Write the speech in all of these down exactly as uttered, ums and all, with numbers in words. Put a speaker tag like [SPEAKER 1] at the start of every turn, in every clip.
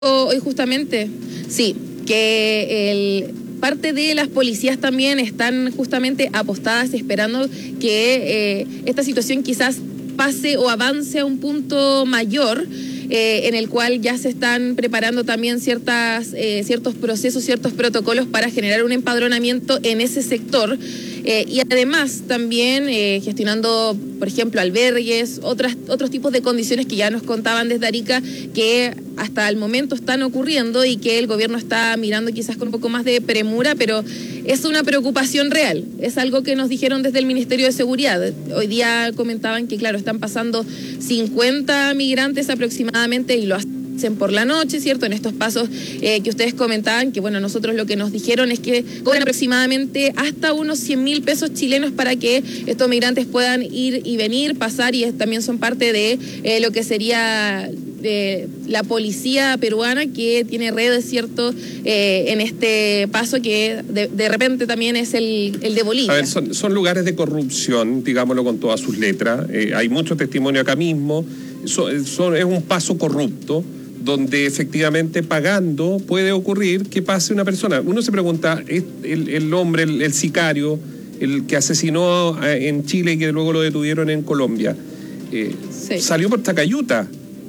[SPEAKER 1] Hoy justamente, sí, que el, parte de las policías también están justamente apostadas esperando que eh, esta situación quizás pase o avance a un punto mayor, eh, en el cual ya se están preparando también ciertas, eh, ciertos procesos, ciertos protocolos para generar un empadronamiento en ese sector. Eh, y además también eh, gestionando, por ejemplo, albergues, otras, otros tipos de condiciones que ya nos contaban desde Arica que hasta el momento están ocurriendo y que el gobierno está mirando quizás con un poco más de premura, pero es una preocupación real, es algo que nos dijeron desde el Ministerio de Seguridad. Hoy día comentaban que, claro, están pasando cincuenta migrantes aproximadamente y lo hacen por la noche, ¿cierto? En estos pasos eh, que ustedes comentaban, que bueno, nosotros lo que nos dijeron es que cobran aproximadamente hasta unos cien mil pesos chilenos para que estos migrantes puedan ir y venir, pasar, y es, también son parte de eh, lo que sería de la policía peruana, que tiene redes, ¿cierto? Eh, en este paso que de, de repente también es el, el de Bolivia.
[SPEAKER 2] A ver, son, son lugares de corrupción, digámoslo con todas sus letras. Eh, hay mucho testimonio acá mismo. Son, son, es un paso corrupto, donde efectivamente pagando puede ocurrir que pase una persona. Uno se pregunta, el, el hombre, el, el sicario, el que asesinó en Chile y que luego lo detuvieron en Colombia, eh, sí. salió por Tacayuta,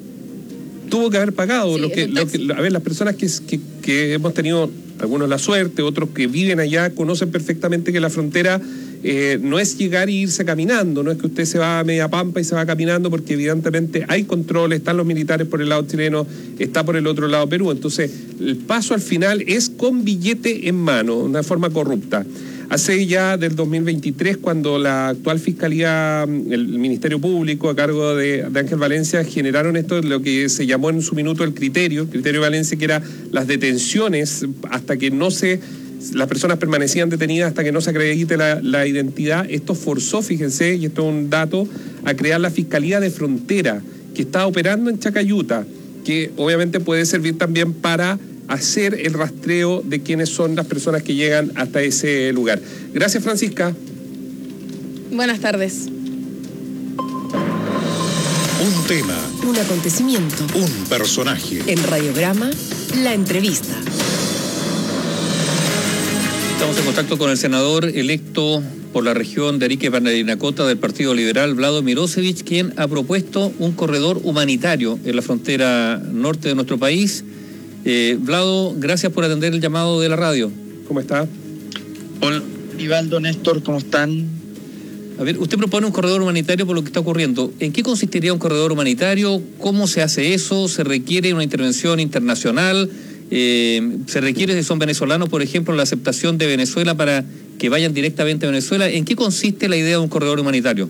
[SPEAKER 2] tuvo que haber pagado. Sí, lo que, lo que, a ver, las personas que, que, que hemos tenido, algunos la suerte, otros que viven allá, conocen perfectamente que la frontera Eh, no es llegar e irse caminando, no es que usted se va a media pampa y se va caminando, porque evidentemente hay controles, están los militares por el lado chileno, está por el otro lado Perú. Entonces el paso al final es con billete en mano, una forma corrupta. Hace ya del dos mil veintitrés, cuando la actual Fiscalía, el Ministerio Público a cargo de, de Ángel Valencia generaron esto, lo que se llamó en su minuto el criterio, el criterio de Valencia, que era las detenciones hasta que no se... las personas permanecían detenidas hasta que no se acredite la, la identidad. Esto forzó, fíjense, y esto es un dato, a crear la Fiscalía de Frontera, que está operando en Chacayuta, que obviamente puede servir también para hacer el rastreo de quiénes son las personas que llegan hasta ese lugar. Gracias, Francisca.
[SPEAKER 1] Buenas tardes.
[SPEAKER 3] Un tema.
[SPEAKER 4] Un acontecimiento.
[SPEAKER 3] Un personaje.
[SPEAKER 4] En Radiograma, la entrevista.
[SPEAKER 5] Estamos en contacto con el senador electo por la región de Arica y Parinacota del Partido Liberal, Vlado Mirosevic, quien ha propuesto un corredor humanitario en la frontera norte de nuestro país. Eh, Vlado, gracias por atender el llamado de la radio.
[SPEAKER 2] ¿Cómo está?
[SPEAKER 6] Hola, Ivaldo, Néstor, ¿cómo están?
[SPEAKER 5] A ver, usted propone un corredor humanitario por lo que está ocurriendo. ¿En qué consistiría un corredor humanitario? ¿Cómo se hace eso? ¿Se requiere una intervención internacional? Eh, ¿Se requiere, si son venezolanos, por ejemplo, la aceptación de Venezuela para que vayan directamente a Venezuela? ¿En qué consiste la idea de un corredor humanitario?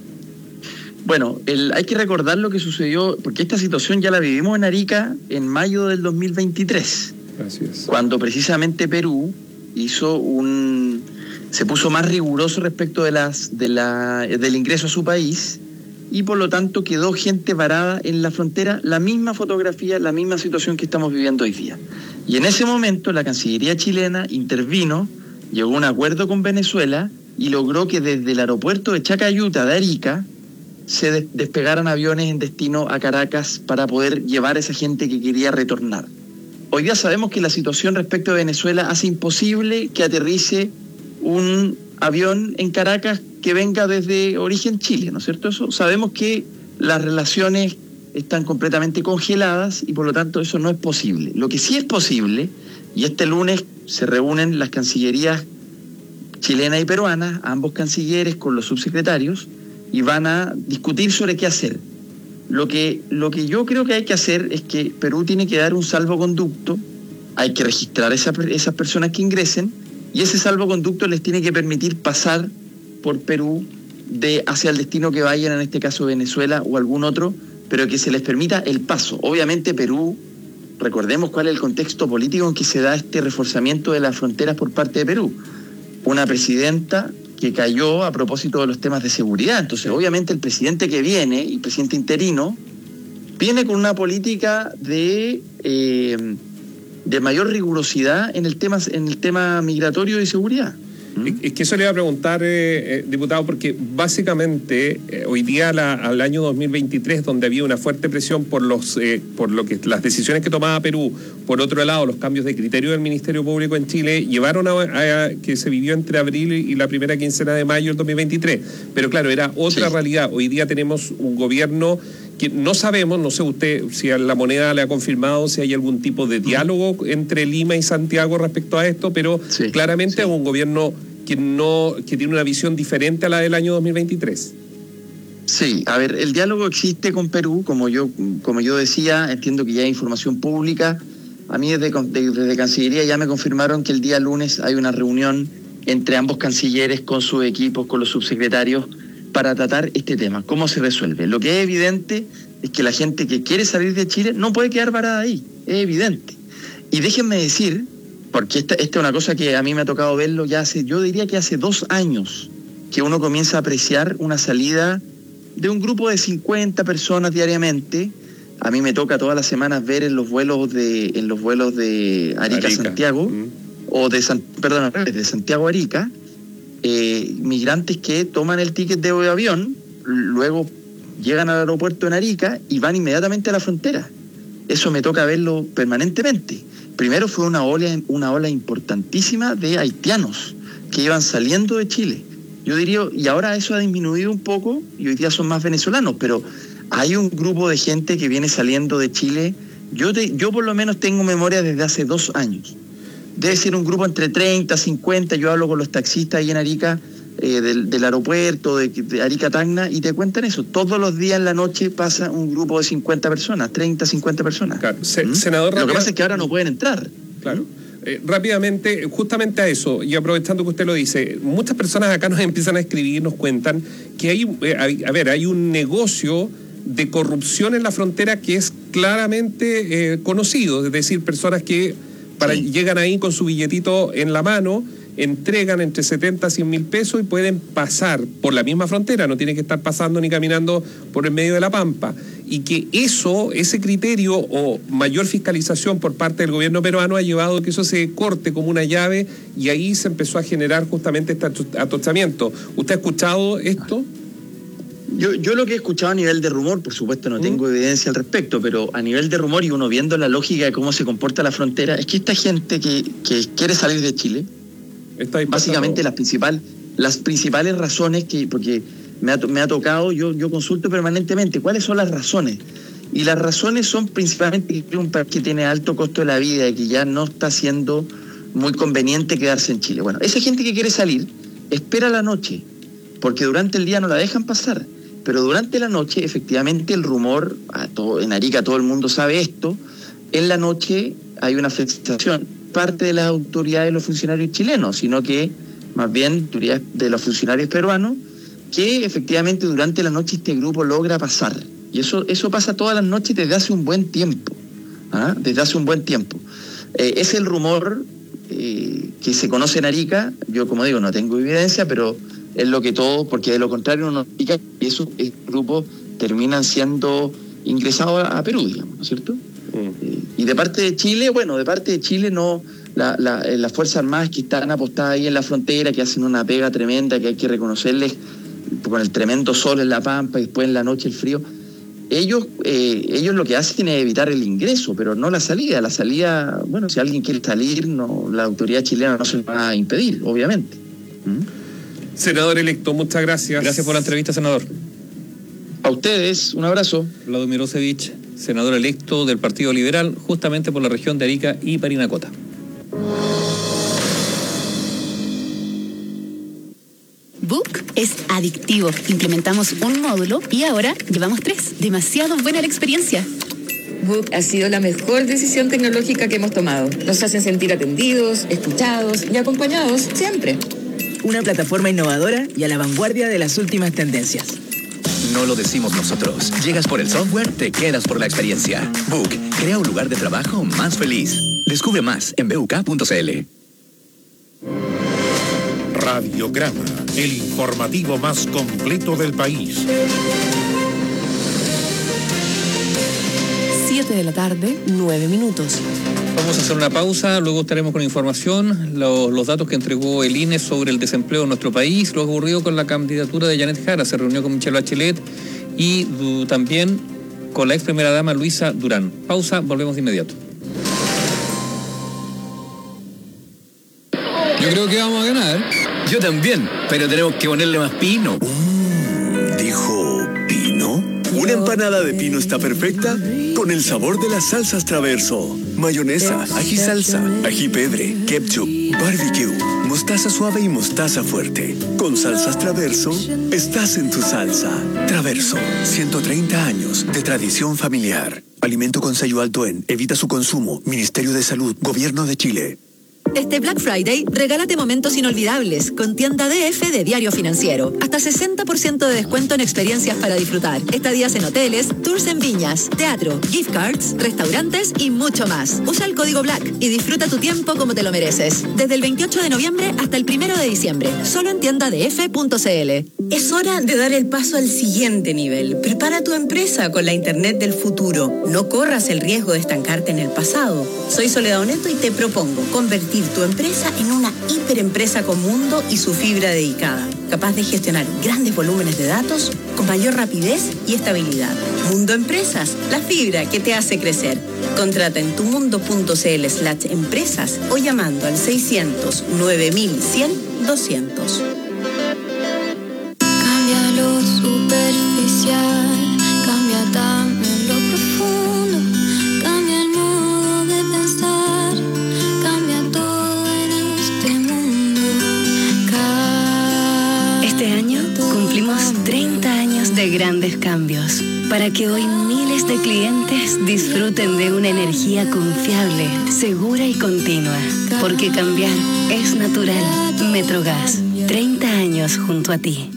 [SPEAKER 6] Bueno, el, hay que recordar lo que sucedió, porque esta situación ya la vivimos en Arica en mayo del dos mil veintitrés.
[SPEAKER 2] Así es.
[SPEAKER 6] Cuando precisamente Perú hizo un... se puso más riguroso respecto de las, de la, del ingreso a su país, y por lo tanto quedó gente varada en la frontera, la misma fotografía, la misma situación que estamos viviendo hoy día. Y en ese momento la Cancillería chilena intervino, llegó a un acuerdo con Venezuela y logró que desde el aeropuerto de Chacayuta de Arica se des- despegaran aviones en destino a Caracas para poder llevar a esa gente que quería retornar. Hoy día sabemos que la situación respecto a Venezuela hace imposible que aterrice un avión en Caracas que venga desde origen Chile, ¿no es cierto? Eso, sabemos que las relaciones están completamente congeladas y por lo tanto eso no es posible. Lo que sí es posible, y este lunes se reúnen las cancillerías chilena y peruana, ambos cancilleres con los subsecretarios, y van a discutir sobre qué hacer. Lo que, lo que yo creo que hay que hacer es que Perú tiene que dar un salvoconducto, hay que registrar esa, esas personas que ingresen, y ese salvoconducto les tiene que permitir pasar por Perú de hacia el destino que vayan, en este caso Venezuela o algún otro, pero que se les permita el paso. Obviamente Perú, recordemos cuál es el contexto político en que se da este reforzamiento de las fronteras por parte de Perú. Una presidenta que cayó a propósito de los temas de seguridad. Entonces, obviamente el presidente que viene, el presidente interino, viene con una política de... Eh, de mayor rigurosidad en el tema en el tema migratorio y seguridad.
[SPEAKER 2] Es que eso le iba a preguntar, eh, eh, diputado, porque básicamente eh, hoy día la, al año dos mil veintitrés, donde había una fuerte presión por los eh, por lo que las decisiones que tomaba Perú, por otro lado los cambios de criterio del Ministerio Público en Chile llevaron a, a, a que se vivió entre abril y la primera quincena de mayo del dos mil veintitrés. Pero claro, era otra sí. realidad. Hoy día tenemos un gobierno que no sabemos, no sé usted si a La Moneda le ha confirmado si hay algún tipo de diálogo entre Lima y Santiago respecto a esto, pero sí, claramente sí. es un gobierno que no que tiene una visión diferente a la del año dos mil veintitrés.
[SPEAKER 6] Sí, a ver, el diálogo existe con Perú, como yo como yo decía, entiendo que ya hay información pública. A mí desde, desde Cancillería ya me confirmaron que el día lunes hay una reunión entre ambos cancilleres con sus equipos, con los subsecretarios, para tratar este tema, cómo se resuelve. Lo que es evidente es que la gente que quiere salir de Chile no puede quedar varada ahí, es evidente. Y déjenme decir, porque esta, esta es una cosa que a mí me ha tocado verlo ya hace, yo diría que hace dos años, que uno comienza a apreciar una salida de un grupo de cincuenta personas diariamente. A mí me toca todas las semanas ver en los vuelos de, en los vuelos de Arica, Arica. Santiago, mm. o de, San, perdón, de Santiago a Arica, Eh, migrantes que toman el ticket de avión, luego llegan al aeropuerto en Arica y van inmediatamente a la frontera. Eso me toca verlo permanentemente. Primero fue una ola, una ola importantísima de haitianos que iban saliendo de Chile. Yo diría, y ahora eso ha disminuido un poco y hoy día son más venezolanos, pero hay un grupo de gente que viene saliendo de Chile. Yo, te, yo por lo menos tengo memoria desde hace dos años. Debe ser un grupo entre treinta, cincuenta, yo hablo con los taxistas ahí en Arica, eh, del, del aeropuerto, de, de Arica-Tacna, y te cuentan eso. Todos los días en la noche pasa un grupo de cincuenta personas, treinta, cincuenta personas.
[SPEAKER 2] Claro. Se, ¿Mm? Senador,
[SPEAKER 6] lo que pasa es que ahora no pueden entrar.
[SPEAKER 2] Claro. Eh, rápidamente, justamente a eso, y aprovechando que usted lo dice, muchas personas acá nos empiezan a escribir, nos cuentan que hay, eh, hay a ver, hay un negocio de corrupción en la frontera que es claramente eh, conocido, es decir, personas que Para, sí. llegan ahí con su billetito en la mano, entregan entre setenta a cien mil pesos y pueden pasar por la misma frontera, no tienen que estar pasando ni caminando por el medio de la pampa. Y que eso, ese criterio o mayor fiscalización por parte del gobierno peruano ha llevado a que eso se corte como una llave y ahí se empezó a generar justamente este atochamiento. ¿Usted ha escuchado esto?
[SPEAKER 6] Yo, yo lo que he escuchado a nivel de rumor, por supuesto no tengo ¿Mm? evidencia al respecto, pero a nivel de rumor y uno viendo la lógica de cómo se comporta la frontera, es que esta gente que, que quiere salir de Chile, Está básicamente las, principal, las principales razones, que porque me ha, me ha tocado, yo, yo consulto permanentemente, ¿cuáles son las razones? Y las razones son principalmente que un país que tiene alto costo de la vida y que ya no está siendo muy conveniente quedarse en Chile. Bueno, esa gente que quiere salir espera la noche, porque durante el día no la dejan pasar. Pero durante la noche, efectivamente, el rumor, a todo, en Arica todo el mundo sabe esto, en la noche hay una flexibilización, parte de las autoridades de los funcionarios chilenos, sino que más bien autoridades de los funcionarios peruanos, que efectivamente durante la noche este grupo logra pasar. Y eso, eso pasa todas las noches desde hace un buen tiempo, ¿ah? desde hace un buen tiempo. Eh, es el rumor eh, que se conoce en Arica, yo como digo, no tengo evidencia, pero es lo que todo, porque de lo contrario uno indica que esos, esos grupos terminan siendo ingresados a, a Perú, digamos, ¿no es cierto? Mm. Eh, y de parte de Chile, bueno, de parte de Chile no, la, la, las Fuerzas Armadas que están apostadas ahí en la frontera, que hacen una pega tremenda, que hay que reconocerles, con el tremendo sol en la pampa y después en la noche el frío, ellos, eh, ellos lo que hacen es evitar el ingreso, pero no la salida. La salida, bueno, si alguien quiere salir, no, la autoridad chilena no se lo va a impedir, obviamente. ¿Mm?
[SPEAKER 2] Senador electo, muchas gracias.
[SPEAKER 5] Gracias por la entrevista, senador.
[SPEAKER 6] A ustedes, un abrazo.
[SPEAKER 5] Vlado Mirosevic, senador electo del Partido Liberal, justamente por la región de Arica y Parinacota.
[SPEAKER 7] Book es adictivo. Implementamos un módulo y ahora llevamos tres. Demasiado buena la experiencia.
[SPEAKER 8] Book ha sido la mejor decisión tecnológica que hemos tomado. Nos hacen sentir atendidos, escuchados y acompañados siempre.
[SPEAKER 9] Una plataforma innovadora y a la vanguardia de las últimas tendencias.
[SPEAKER 10] No lo decimos nosotros. Llegas por el software, te quedas por la experiencia. Book crea un lugar de trabajo más feliz. Descubre más en b u k punto c l.
[SPEAKER 3] Radiograma, el informativo más completo del país.
[SPEAKER 4] siete de la tarde, nueve minutos.
[SPEAKER 5] Vamos a hacer una pausa, luego estaremos con información, los, los datos que entregó el I N E sobre el desempleo en nuestro país, lo ocurrido con la candidatura de Janet Jara, se reunió con Michelle Bachelet y uh, también con la ex primera dama Luisa Durán. Pausa, volvemos de inmediato.
[SPEAKER 11] Yo creo que vamos a ganar.
[SPEAKER 10] Yo también, pero tenemos que ponerle más pino.
[SPEAKER 12] Mm, ¿dijo pino? Una empanada de pino está perfecta con el sabor de las salsas Traverso. Mayonesa, ají salsa, ají pedre, ketchup, barbecue, mostaza suave y mostaza fuerte. Con salsas Traverso, estás en tu salsa. Traverso, ciento treinta años de tradición familiar. Alimento con sello alto en, evita su consumo. Ministerio de Salud, Gobierno de Chile.
[SPEAKER 13] Este Black Friday, regálate momentos inolvidables con Tienda D F de Diario Financiero. Hasta sesenta por ciento de descuento en experiencias para disfrutar. Estadías en hoteles, tours en viñas, teatro, gift cards, restaurantes y mucho más. Usa el código BLACK y disfruta tu tiempo como te lo mereces. Desde el veintiocho de noviembre hasta el primero de diciembre. Solo en tienda d f punto c l.
[SPEAKER 14] Es hora de dar el paso al siguiente nivel. Prepara tu empresa con la Internet del futuro. No corras el riesgo de estancarte en el pasado. Soy Soledad Oneto y te propongo convertir tu empresa en una hiperempresa con mundo y su fibra dedicada, capaz de gestionar grandes volúmenes de datos con mayor rapidez y estabilidad. Mundo Empresas, la fibra que te hace crecer. Contrata en tumundo.cl slash empresas o llamando al seiscientos nueve mil cien doscientos.
[SPEAKER 15] Cambia lo superficial, cambia también lo profundo, cambia el modo de pensar, cambia todo en este mundo.
[SPEAKER 7] Este año cumplimos treinta años de grandes cambios para que hoy miles de clientes disfruten de una energía confiable, segura y continua. Porque cambiar es natural. Metrogas, treinta años junto a ti.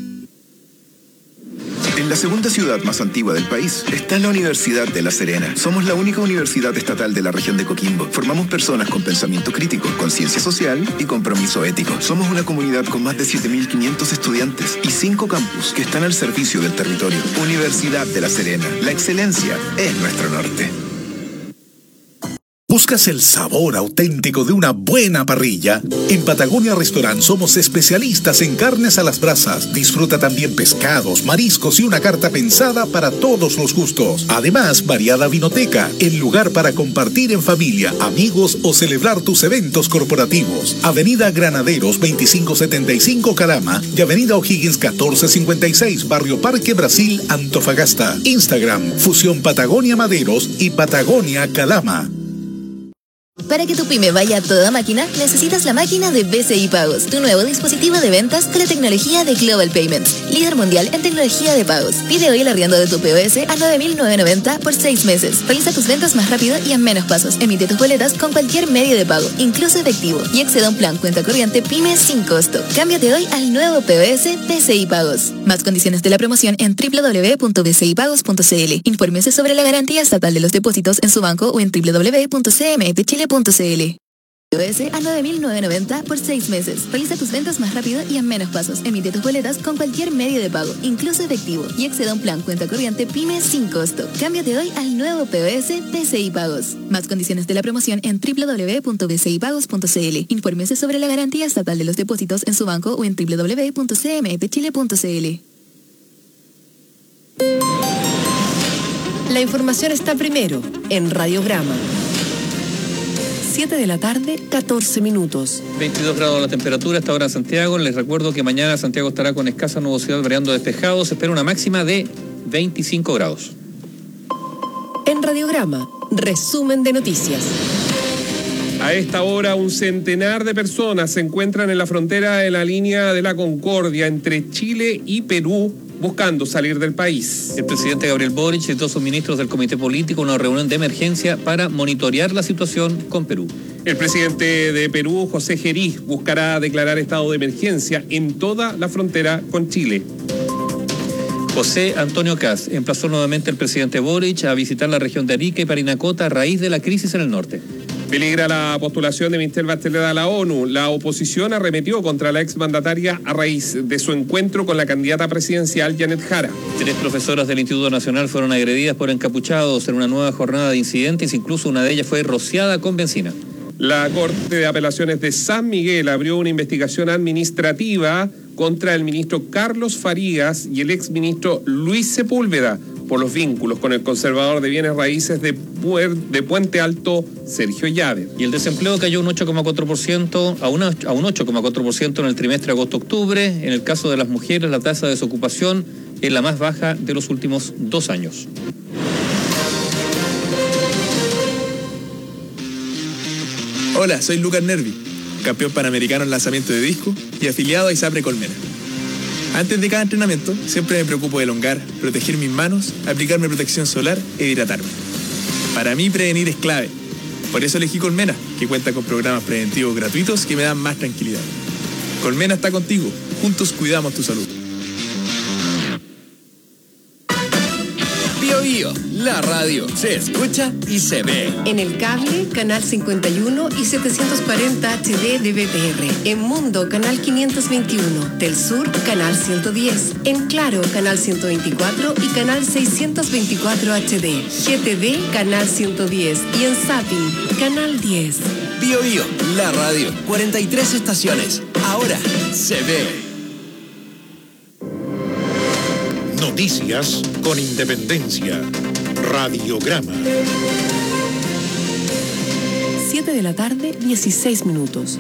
[SPEAKER 16] En la segunda ciudad más antigua del país está la Universidad de La Serena. Somos la única universidad estatal de la región de Coquimbo. Formamos personas con pensamiento crítico, conciencia social y compromiso ético. Somos una comunidad con más de siete mil quinientos estudiantes y cinco campus que están al servicio del territorio. Universidad de La Serena. La excelencia es nuestro norte.
[SPEAKER 3] ¿Buscas el sabor auténtico de una buena parrilla? En Patagonia Restaurant somos especialistas en carnes a las brasas. Disfruta también pescados, mariscos y una carta pensada para todos los gustos. Además, variada vinoteca, el lugar para compartir en familia, amigos o celebrar tus eventos corporativos. Avenida Granaderos veinticinco setenta y cinco Calama y Avenida O'Higgins catorce cincuenta y seis, Barrio Parque Brasil, Antofagasta. Instagram, Fusión Patagonia Maderos y Patagonia Calama.
[SPEAKER 17] Para que tu pyme vaya a toda máquina, necesitas la máquina de B C I Pagos, tu nuevo dispositivo de ventas con la tecnología de Global Payments, líder mundial en tecnología de pagos. Pide hoy el arriendo de tu P O S a nueve mil novecientos noventa por seis meses. Realiza tus ventas más rápido y en menos pasos. Emite tus boletas con cualquier medio de pago, incluso efectivo, y acceda a un plan cuenta corriente pyme sin costo. Cámbiate hoy al nuevo P O S B C I Pagos. Más condiciones de la promoción en doble u doble u doble u punto b c i pagos punto c l. Infórmese sobre la garantía estatal de los depósitos en su banco o en doble u doble u doble u punto c m f chile punto c l. P O S a nueve mil novecientos noventa por seis meses. Realiza tus ventas más rápido y en menos pasos. Emite tus boletas con cualquier medio de pago, incluso efectivo, y acceda a un plan cuenta corriente pyme sin costo. Cámbiate hoy al nuevo P O S B C I Pagos. Más condiciones de la promoción en doble u doble u doble u punto b c i pagos punto c l. Infórmese sobre la garantía estatal de los depósitos en su banco o en doble u doble u doble u punto c m f chile punto c l.
[SPEAKER 4] La información está primero en Radiograma. siete de la tarde, catorce minutos.
[SPEAKER 5] veintidós grados la temperatura esta hora en Santiago. Les recuerdo que mañana Santiago estará con escasa nubosidad, variando despejado. Se espera una máxima de veinticinco grados.
[SPEAKER 4] En Radiograma, resumen de noticias.
[SPEAKER 2] A esta hora, un centenar de personas se encuentran en la frontera en la línea de la Concordia entre Chile y Perú, buscando salir del país.
[SPEAKER 5] El presidente Gabriel Boric citó a sus ministros del Comité Político una reunión de emergencia para monitorear la situación con Perú.
[SPEAKER 2] El presidente de Perú, José Geriz, buscará declarar estado de emergencia en toda la frontera con Chile.
[SPEAKER 5] José Antonio Kast emplazó nuevamente al presidente Boric a visitar la región de Arica y Parinacota a raíz de la crisis en el norte.
[SPEAKER 2] Peligra la postulación de Michelle Bachelet a la ONU. La oposición arremetió contra la exmandataria a raíz de su encuentro con la candidata presidencial Janet Jara.
[SPEAKER 5] Tres profesoras del Instituto Nacional fueron agredidas por encapuchados en una nueva jornada de incidentes, incluso una de ellas fue rociada con benzina.
[SPEAKER 2] La Corte de Apelaciones de San Miguel abrió una investigación administrativa contra el ministro Carlos Farías y el exministro Luis Sepúlveda por los vínculos con el conservador de bienes raíces de, Puer, de Puente Alto, Sergio Llave.
[SPEAKER 5] Y el desempleo cayó un ocho coma cuatro por ciento a, una, a un ocho coma cuatro por ciento en el trimestre agosto-octubre. En el caso de las mujeres, la tasa de desocupación es la más baja de los últimos dos años.
[SPEAKER 11] Hola, soy Lucas Nervi, campeón panamericano en lanzamiento de disco y afiliado a ISAPRE Colmena. Antes de cada entrenamiento, siempre me preocupo de elongar, proteger mis manos, aplicarme protección solar e hidratarme. Para mí, prevenir es clave. Por eso elegí Colmena, que cuenta con programas preventivos gratuitos que me dan más tranquilidad. Colmena está contigo. Juntos cuidamos tu salud.
[SPEAKER 10] Bio Bio, la radio se escucha y se ve.
[SPEAKER 4] En el cable, canal cincuenta y uno y setecientos cuarenta H D de B T R. En Mundo, canal quinientos veintiuno. Del Sur, canal ciento diez. En Claro, canal ciento veinticuatro y canal seiscientos veinticuatro H D. G T V, canal ciento diez. Y en Zapping, canal diez.
[SPEAKER 10] Bio Bio, la radio, cuarenta y tres estaciones. Ahora se ve.
[SPEAKER 3] Noticias con independencia. Radiograma.
[SPEAKER 4] siete de la tarde, dieciséis minutos.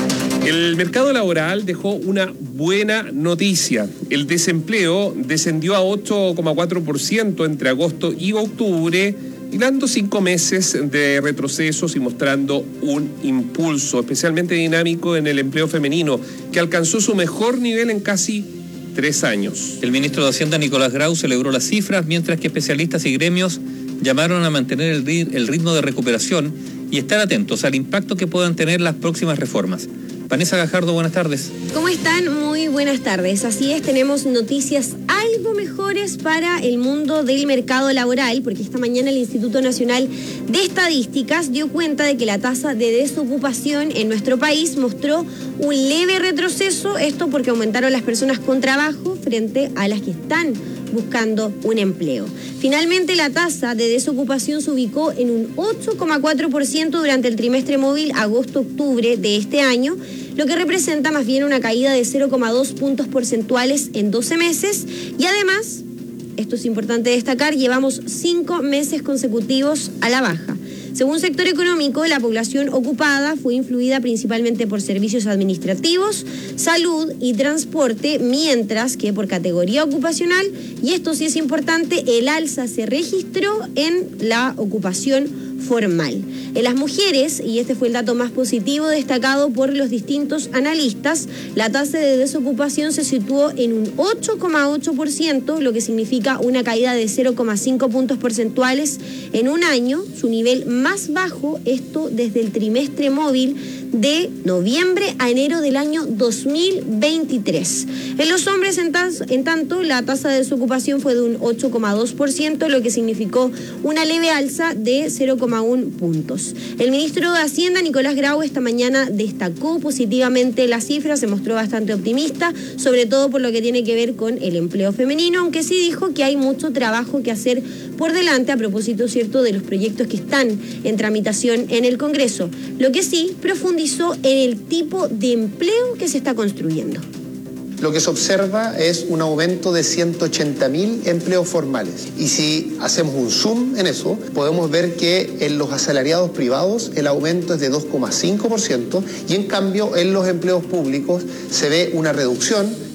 [SPEAKER 2] El mercado laboral dejó una buena noticia. El desempleo descendió a ocho coma cuatro por ciento entre agosto y octubre, dando cinco meses de retrocesos y mostrando un impulso especialmente dinámico en el empleo femenino, que alcanzó su mejor nivel en casi tres años.
[SPEAKER 5] El ministro de Hacienda, Nicolás Grau, celebró las cifras, mientras que especialistas y gremios llamaron a mantener el, el ritmo de recuperación y estar atentos al impacto que puedan tener las próximas reformas. Vanessa Gajardo, buenas tardes.
[SPEAKER 18] ¿Cómo están? Muy buenas tardes. Así es, tenemos noticias algo mejores para el mundo del mercado laboral, porque esta mañana el Instituto Nacional de Estadísticas dio cuenta de que la tasa de desocupación en nuestro país mostró un leve retroceso, esto porque aumentaron las personas con trabajo frente a las que están buscando un empleo. Finalmente, la tasa de desocupación se ubicó en un ocho coma cuatro por ciento durante el trimestre móvil agosto-octubre de este año, lo que representa más bien una caída de cero coma dos puntos porcentuales en doce meses y además, esto es importante destacar, llevamos cinco meses consecutivos a la baja. Según sector económico, la población ocupada fue influida principalmente por servicios administrativos, salud y transporte, mientras que por categoría ocupacional, y esto sí es importante, el alza se registró en la ocupación formal. En las mujeres, y este fue el dato más positivo destacado por los distintos analistas, la tasa de desocupación se situó en un ocho coma ocho por ciento, lo que significa una caída de cero coma cinco puntos porcentuales en un año, su nivel más bajo, esto desde el trimestre móvil de noviembre a enero del año dos mil veintitrés. En los hombres, en, tan, en tanto, la tasa de desocupación fue de un ocho coma dos por ciento, lo que significó una leve alza de cero coma uno puntos. El ministro de Hacienda, Nicolás Grau, esta mañana destacó positivamente las cifras, se mostró bastante optimista, sobre todo por lo que tiene que ver con el empleo femenino, aunque sí dijo que hay mucho trabajo que hacer por delante a propósito, cierto, de los proyectos que están en tramitación en el Congreso. Lo que sí profundizó en el tipo de empleo que se está construyendo.
[SPEAKER 19] Lo que se observa es un aumento de ciento ochenta mil empleos formales. Y si hacemos un zoom en eso, podemos ver que en los asalariados privados el aumento es de dos coma cinco por ciento y en cambio en los empleos públicos se ve una reducción.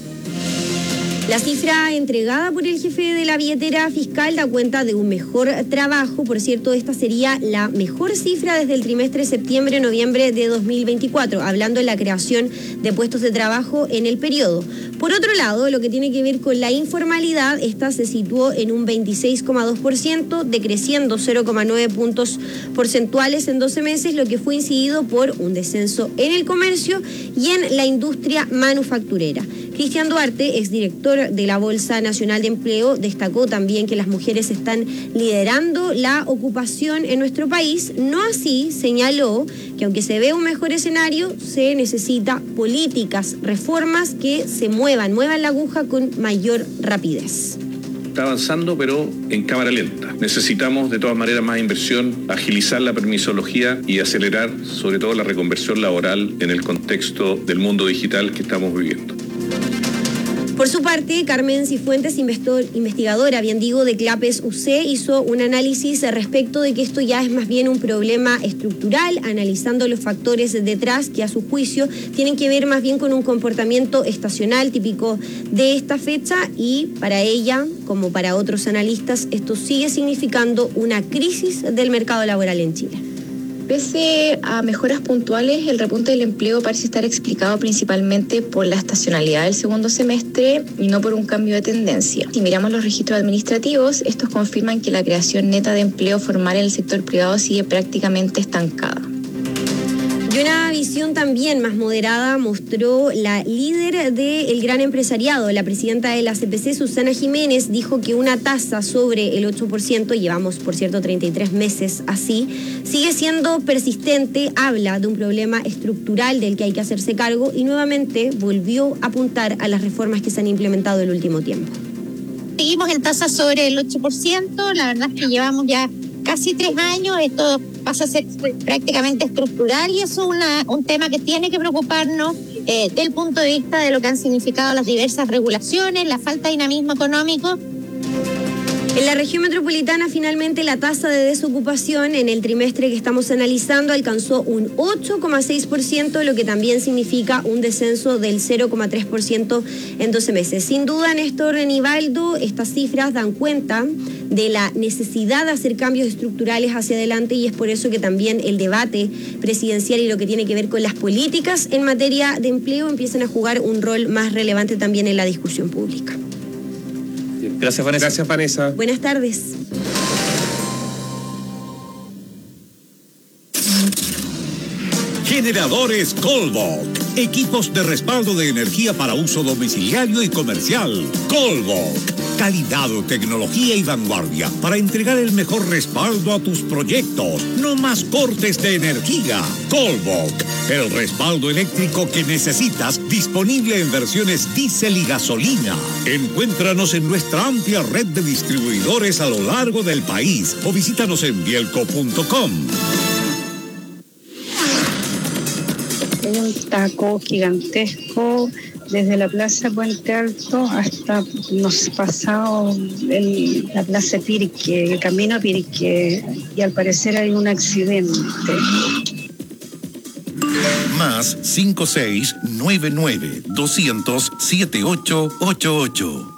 [SPEAKER 18] La cifra entregada por el jefe de la billetera fiscal da cuenta de un mejor trabajo. Por cierto, esta sería la mejor cifra desde el trimestre septiembre-noviembre de dos mil veinticuatro, hablando de la creación de puestos de trabajo en el periodo. Por otro lado, lo que tiene que ver con la informalidad, esta se situó en un veintiséis coma dos por ciento, decreciendo cero coma nueve puntos porcentuales en doce meses, lo que fue incidido por un descenso en el comercio y en la industria manufacturera. Cristian Duarte, exdirector de la Bolsa Nacional de Empleo, destacó también que las mujeres están liderando la ocupación en nuestro país. No así, señaló que aunque se ve un mejor escenario, se necesita políticas, reformas que se muevan, muevan la aguja con mayor rapidez.
[SPEAKER 20] Está avanzando, pero en cámara lenta. Necesitamos, de todas maneras, más inversión, agilizar la permisología y acelerar, sobre todo, la reconversión laboral en el contexto del mundo digital que estamos viviendo.
[SPEAKER 18] Por su parte, Carmen Cifuentes, investigadora, bien digo, de CLAPES U C, hizo un análisis respecto de que esto ya es más bien un problema estructural, analizando los factores detrás que a su juicio tienen que ver más bien con un comportamiento estacional típico de esta fecha, y para ella, como para otros analistas, esto sigue significando una crisis del mercado laboral en Chile.
[SPEAKER 21] Pese a mejoras puntuales, el repunte del empleo parece estar explicado principalmente por la estacionalidad del segundo semestre y no por un cambio de tendencia. Si miramos los registros administrativos, estos confirman que la creación neta de empleo formal en el sector privado sigue prácticamente estancada.
[SPEAKER 18] Y una visión también más moderada mostró la líder del gran empresariado, la presidenta de la C P C, Susana Jiménez, dijo que una tasa sobre el ocho por ciento, llevamos por cierto treinta y tres meses así, sigue siendo persistente, habla de un problema estructural del que hay que hacerse cargo y nuevamente volvió a apuntar a las reformas que se han implementado el último tiempo.
[SPEAKER 22] Seguimos en tasa sobre el ocho por ciento, la verdad es que llevamos ya casi tres años, esto pasa a ser prácticamente estructural y eso es una, un tema que tiene que preocuparnos eh, desde el punto de vista de lo que han significado las diversas regulaciones, la falta de dinamismo económico.
[SPEAKER 18] En la región metropolitana, finalmente, la tasa de desocupación en el trimestre que estamos analizando alcanzó un ocho coma seis por ciento, lo que también significa un descenso del cero coma tres por ciento en doce meses. Sin duda, Néstor Nivaldo, estas cifras dan cuenta de la necesidad de hacer cambios estructurales hacia adelante y es por eso que también el debate presidencial y lo que tiene que ver con las políticas en materia de empleo empiezan a jugar un rol más relevante también en la discusión pública.
[SPEAKER 5] Gracias, Vanessa.
[SPEAKER 2] Gracias, Vanessa.
[SPEAKER 18] Buenas tardes.
[SPEAKER 3] Generadores Colbok. Equipos de respaldo de energía para uso domiciliario y comercial. Colbok. Calidad, tecnología y vanguardia para entregar el mejor respaldo a tus proyectos. No más cortes de energía. Colbok. El respaldo eléctrico que necesitas, disponible en versiones diésel y gasolina. Encuéntranos en nuestra amplia red de distribuidores a lo largo del país o visítanos en bielco punto com.
[SPEAKER 23] Hay un taco gigantesco desde la Plaza Puente Alto hasta nos pasado el, la Plaza Pirque, el camino a Pirque, y al parecer hay un accidente.
[SPEAKER 3] Más cinco seis nueve nueve dos cero cero siete ocho ocho ocho.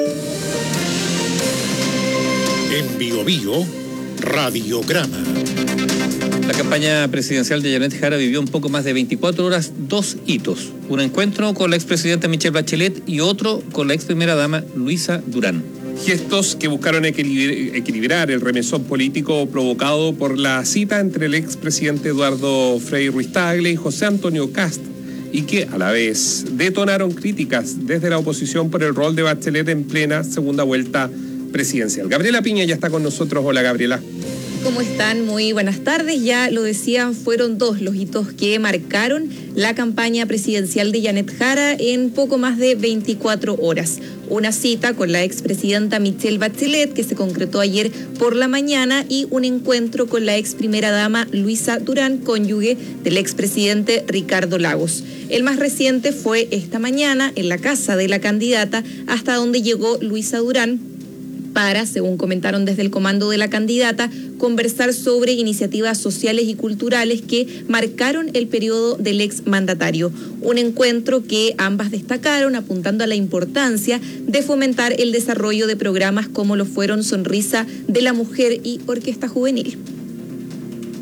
[SPEAKER 3] En Bio Bio, Radiograma.
[SPEAKER 5] La campaña presidencial de Janet Jara vivió un poco más de veinticuatro horas dos hitos. Un encuentro con la expresidenta Michelle Bachelet y otro con la ex primera dama Luisa Durán.
[SPEAKER 2] Gestos que buscaron equilibrar, equilibrar el remesón político provocado por la cita entre el expresidente Eduardo Frei Ruiz-Tagle y José Antonio Kast, y que a la vez detonaron críticas desde la oposición por el rol de Bachelet en plena segunda vuelta presidencial. Gabriela Piña ya está con nosotros. Hola, Gabriela.
[SPEAKER 24] ¿Cómo están? Muy buenas tardes. Ya lo decían, fueron dos los hitos que marcaron la campaña presidencial de Janet Jara en poco más de veinticuatro horas. Una cita con la expresidenta Michelle Bachelet, que se concretó ayer por la mañana, y un encuentro con la ex primera dama Luisa Durán, cónyuge del expresidente Ricardo Lagos. El más reciente fue esta mañana en la casa de la candidata, hasta donde llegó Luisa Durán para, según comentaron desde el comando de la candidata, conversar sobre iniciativas sociales y culturales que marcaron el periodo del ex mandatario. Un encuentro que ambas destacaron, apuntando a la importancia de fomentar el desarrollo de programas como lo fueron Sonrisa de la Mujer y Orquesta Juvenil.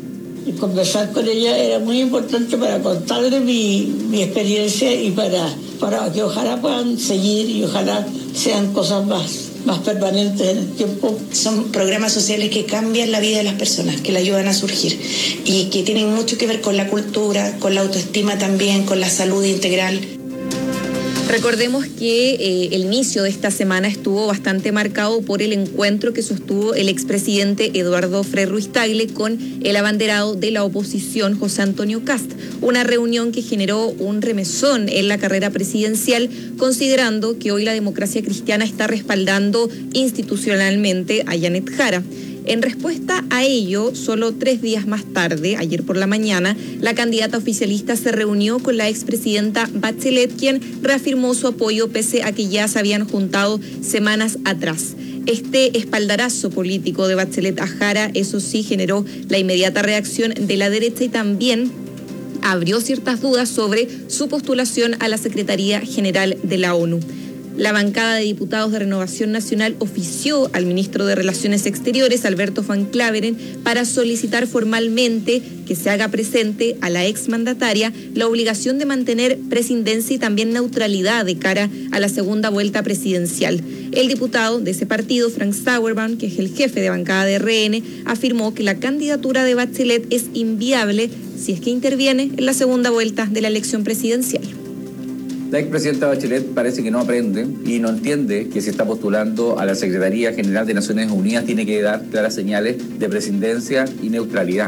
[SPEAKER 1] Y conversar con ella era muy importante para contarle mi, mi experiencia y para, para que ojalá puedan seguir y ojalá sean cosas más, más permanentes en el tiempo.
[SPEAKER 6] Son programas sociales que cambian la vida de las personas, que la ayudan a surgir y que tienen mucho que ver con la cultura, con la autoestima también, con la salud integral.
[SPEAKER 24] Recordemos que eh, el inicio de esta semana estuvo bastante marcado por el encuentro que sostuvo el expresidente Eduardo Frei Ruiz-Tagle con el abanderado de la oposición, José Antonio Kast. Una reunión que generó un remesón en la carrera presidencial, considerando que hoy la democracia cristiana está respaldando institucionalmente a Janet Jara. En respuesta a ello, solo tres días más tarde, ayer por la mañana, la candidata oficialista se reunió con la expresidenta Bachelet, quien reafirmó su apoyo pese a que ya se habían juntado semanas atrás. Este espaldarazo político de Bachelet a Jara, eso sí, generó la inmediata reacción de la derecha y también abrió ciertas dudas sobre su postulación a la Secretaría General de la ONU. La bancada de diputados de Renovación Nacional ofició al ministro de Relaciones Exteriores, Alberto Van Claveren, para solicitar formalmente que se haga presente a la exmandataria la obligación de mantener presidencia y también neutralidad de cara a la segunda vuelta presidencial. El diputado de ese partido, Frank Sauerbaum, que es el jefe de bancada de R N, afirmó que la candidatura de Bachelet es inviable si es que interviene en la segunda vuelta de la elección presidencial.
[SPEAKER 8] La expresidenta Bachelet parece que no aprende y no entiende que si está postulando a la Secretaría General de Naciones Unidas tiene que dar claras señales de presidencia y neutralidad.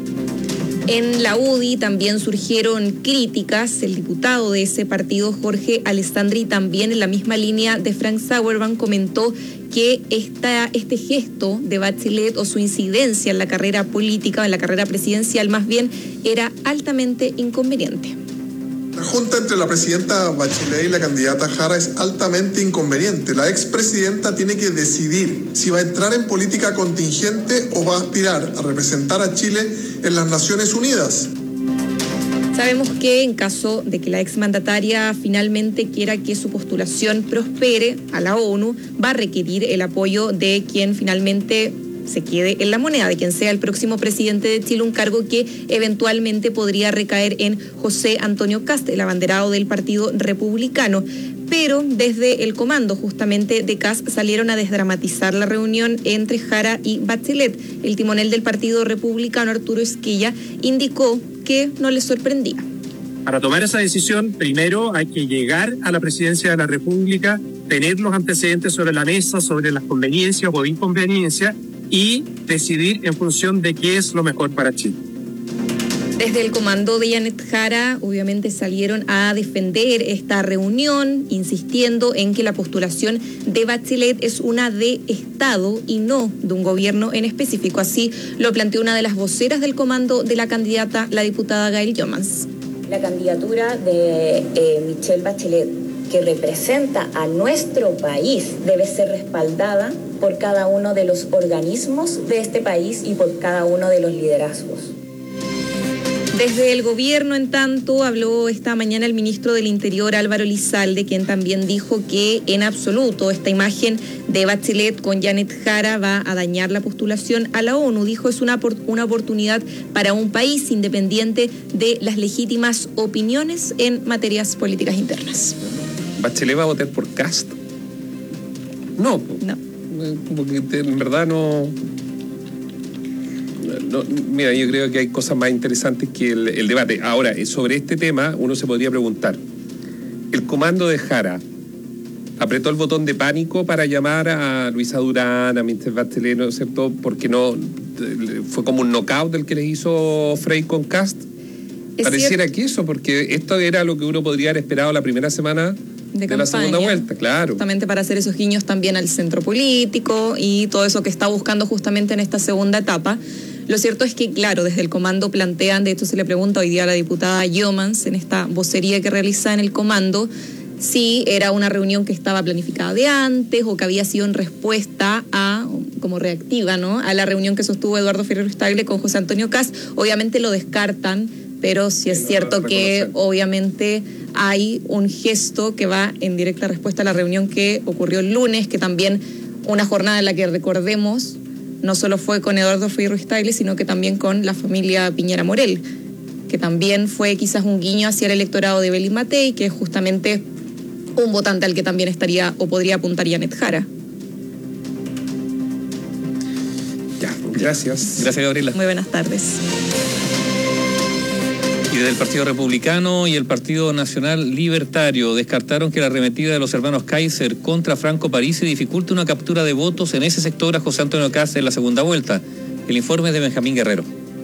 [SPEAKER 24] En la U D I también surgieron críticas. El diputado de ese partido, Jorge Alessandri, también en la misma línea de Frank Sauerbaum, comentó que esta, este gesto de Bachelet o su incidencia en la carrera política o en la carrera presidencial más bien era altamente inconveniente.
[SPEAKER 9] La junta entre la presidenta Bachelet y la candidata Jara es altamente inconveniente. La expresidenta tiene que decidir si va a entrar en política contingente o va a aspirar a representar a Chile en las Naciones Unidas.
[SPEAKER 24] Sabemos que en caso de que la exmandataria finalmente quiera que su postulación prospere a la ONU, va a requerir el apoyo de quien finalmente se quede en la moneda, de quien sea el próximo presidente de Chile, un cargo que eventualmente podría recaer en José Antonio Kast, el abanderado del Partido Republicano. Pero desde el comando justamente de Kast salieron a desdramatizar la reunión entre Jara y Bachelet. El timonel del Partido Republicano, Arturo Esquella, indicó que no les sorprendía.
[SPEAKER 25] Para tomar esa decisión, primero hay que llegar a la presidencia de la República, tener los antecedentes sobre la mesa, sobre las conveniencias o inconveniencias, y decidir en función de qué es lo mejor para Chile.
[SPEAKER 24] Desde el comando de Janet Jara, obviamente salieron a defender esta reunión, insistiendo en que la postulación de Bachelet es una de Estado y no de un gobierno en específico. Así lo planteó una de las voceras del comando de la candidata, la diputada Gail Youmans.
[SPEAKER 26] La candidatura de eh, Michelle Bachelet, que representa a nuestro país, debe ser respaldada por cada uno de los organismos de este país y por cada uno de los liderazgos.
[SPEAKER 24] Desde el gobierno, en tanto, habló esta mañana el ministro del Interior, Álvaro Elizalde, quien también dijo que en absoluto esta imagen de Bachelet con Janet Jara va a dañar la postulación a la ONU. Dijo es una, una oportunidad para un país independiente de las legítimas opiniones en materias políticas internas.
[SPEAKER 2] ¿Bachelet va a votar por Kast? No.
[SPEAKER 24] No.
[SPEAKER 2] Porque en verdad no, no... Mira, yo creo que hay cosas más interesantes que el, el debate. Ahora, sobre este tema, uno se podría preguntar, ¿el comando de Jara apretó el botón de pánico para llamar a Luisa Durán, a mister Bachelet, ¿no es cierto? Porque no... fue como un knockout del que le hizo Frei con Kast. Pareciera cierto. Que eso, porque esto era lo que uno podría haber esperado la primera semana de, de la segunda vuelta, claro.
[SPEAKER 24] Justamente para hacer esos guiños también al centro político y todo eso que está buscando justamente en esta segunda etapa. Lo cierto es que, claro, desde el comando plantean, de hecho se le pregunta hoy día a la diputada Youmans en esta vocería que realiza en el comando, si era una reunión que estaba planificada de antes o que había sido en respuesta a, como reactiva, ¿no?, a la reunión que sostuvo Eduardo Frei Ruiz-Tagle con José Antonio Kast. Obviamente lo descartan, pero sí es cierto que obviamente hay un gesto que va en directa respuesta a la reunión que ocurrió el lunes, que también una jornada en la que, recordemos, no solo fue con Eduardo Frei Ruiz-Tagle, sino que también con la familia Piñera Morel, que también fue quizás un guiño hacia el electorado de Belín Matei, que es justamente un votante al que también estaría o podría apuntar Janet Jara.
[SPEAKER 2] Ya, gracias.
[SPEAKER 5] Gracias, Gabriela.
[SPEAKER 24] Muy buenas tardes.
[SPEAKER 5] Y desde el Partido Republicano y el Partido Nacional Libertario descartaron que la arremetida de los hermanos Kaiser contra Franco Parisi dificulte una captura de votos en ese sector a José Antonio Kast en la segunda vuelta. El informe es de Benjamín Guerrero.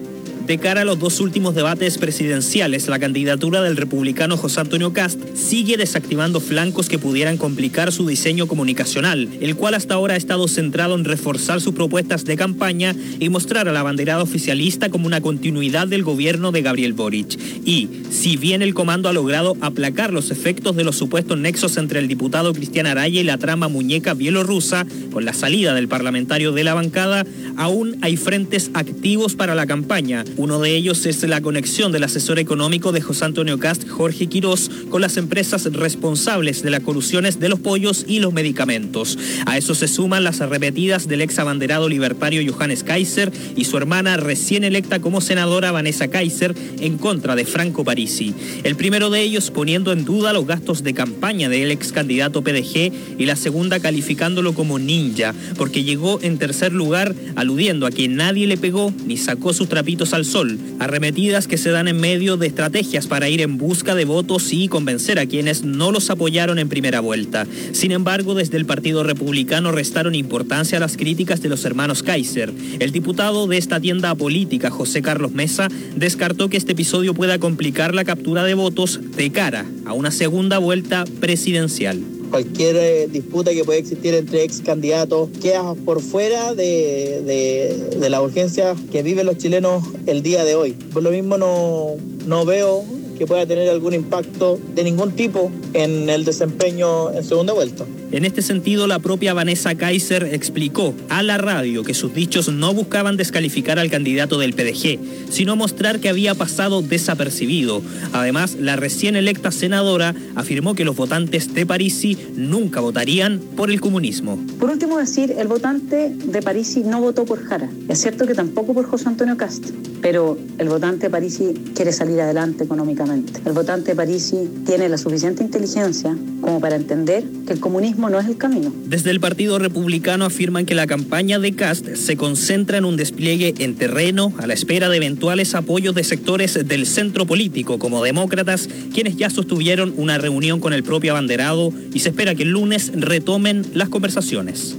[SPEAKER 7] De cara a los dos últimos debates presidenciales, la candidatura del republicano José Antonio Kast sigue desactivando flancos que pudieran complicar su diseño comunicacional, el cual hasta ahora ha estado centrado en reforzar sus propuestas de campaña y mostrar a la banderada oficialista como una continuidad del gobierno de Gabriel Boric. Y, si bien el comando ha logrado aplacar los efectos de los supuestos nexos entre el diputado Cristian Araya y la trama muñeca bielorrusa, con la salida del parlamentario de la bancada, aún hay frentes activos para la campaña. Uno de ellos es la conexión del asesor económico de José Antonio Kast, Jorge Quirós, con las empresas responsables de las colusiones de los pollos y los medicamentos. A eso se suman las arremetidas del ex abanderado libertario Johannes Kaiser y su hermana recién electa como senadora Vanessa Kaiser en contra de Franco Parisi. El primero de ellos poniendo en duda los gastos de campaña del ex candidato P D G y la segunda calificándolo como ninja, porque llegó en tercer lugar aludiendo a que nadie le pegó ni sacó sus trapitos al sol. Arremetidas que se dan en medio de estrategias para ir en busca de votos y convencer a quienes no los apoyaron en primera vuelta. Sin embargo, desde el Partido Republicano restaron importancia a las críticas de los hermanos Kaiser. El diputado de esta tienda política, José Carlos Mesa, descartó que este episodio pueda complicar la captura de votos de cara a una segunda vuelta presidencial.
[SPEAKER 12] Cualquier eh, disputa que pueda existir entre ex candidatos queda por fuera de, de, de la urgencia que viven los chilenos el día de hoy. Por lo mismo no, no veo que pueda tener algún impacto de ningún tipo en el desempeño en segunda vuelta.
[SPEAKER 7] En este sentido, la propia Vanessa Kaiser explicó a la radio que sus dichos no buscaban descalificar al candidato del P D G, sino mostrar que había pasado desapercibido. Además, la recién electa senadora afirmó que los votantes de Parisi nunca votarían por el comunismo.
[SPEAKER 13] Por último, decir, el votante de Parisi no votó por Jara. Es cierto que tampoco por José Antonio Kast, pero el votante de Parisi quiere salir adelante económicamente. El votante de Parisi tiene la suficiente inteligencia como para entender que el comunismo no es el camino.
[SPEAKER 7] Desde el Partido Republicano afirman que la campaña de Kast se concentra en un despliegue en terreno a la espera de eventuales apoyos de sectores del centro político como demócratas, quienes ya sostuvieron una reunión con el propio abanderado y se espera que el lunes retomen las conversaciones.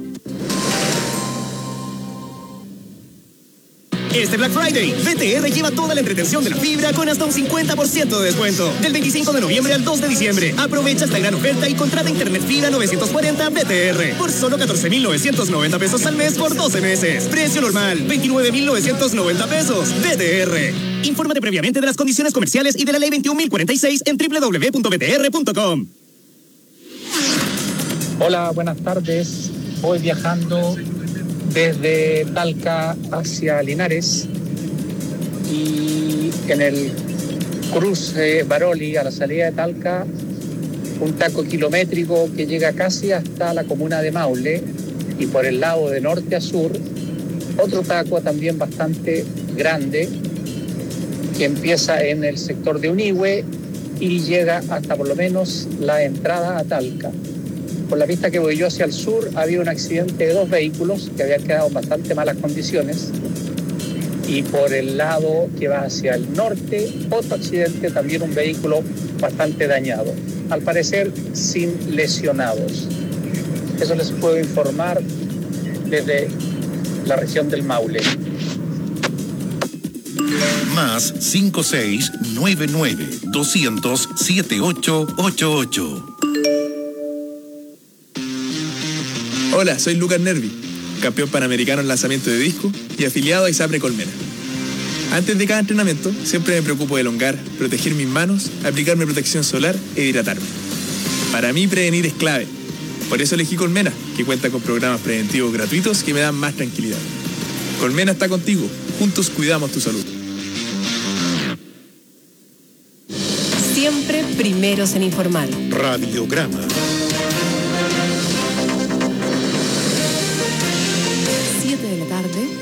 [SPEAKER 14] Este Black Friday, B T R lleva toda la entretención de la fibra con hasta un cincuenta por ciento de descuento. Del veinticinco de noviembre al dos de diciembre. Aprovecha esta gran oferta y contrata internet fibra novecientos cuarenta B T R por solo catorce mil novecientos noventa pesos al mes por doce meses. Precio normal, veintinueve mil novecientos noventa pesos. B T R. Infórmate previamente de las condiciones comerciales y de la ley veintiún mil cuarenta y seis en doble u doble u doble u punto b t r punto com.
[SPEAKER 15] Hola, buenas tardes. Voy viajando desde Talca hacia Linares y en el cruce Baroli a la salida de Talca un taco kilométrico que llega casi hasta la comuna de Maule y por el lado de norte a sur otro taco también bastante grande que empieza en el sector de Unihue y llega hasta por lo menos la entrada a Talca. Por la pista que voy yo hacia el sur, había un accidente de dos vehículos que habían quedado en bastante malas condiciones. Y por el lado que va hacia el norte, otro accidente, también un vehículo bastante dañado. Al parecer, sin lesionados. Eso les puedo informar desde la región del Maule.
[SPEAKER 3] Más cinco seis nueve nueve dos cero cero siete ocho ocho ocho.
[SPEAKER 11] Hola, soy Lucas Nervi, campeón panamericano en lanzamiento de disco y afiliado a ISAPRE Colmena. Antes de cada entrenamiento, siempre me preocupo de elongar, proteger mis manos, aplicarme protección solar e hidratarme. Para mí, prevenir es clave. Por eso elegí Colmena, que cuenta con programas preventivos gratuitos que me dan más tranquilidad. Colmena está contigo. Juntos cuidamos tu salud.
[SPEAKER 4] Siempre primeros en informar.
[SPEAKER 3] Radiograma.
[SPEAKER 4] siete de la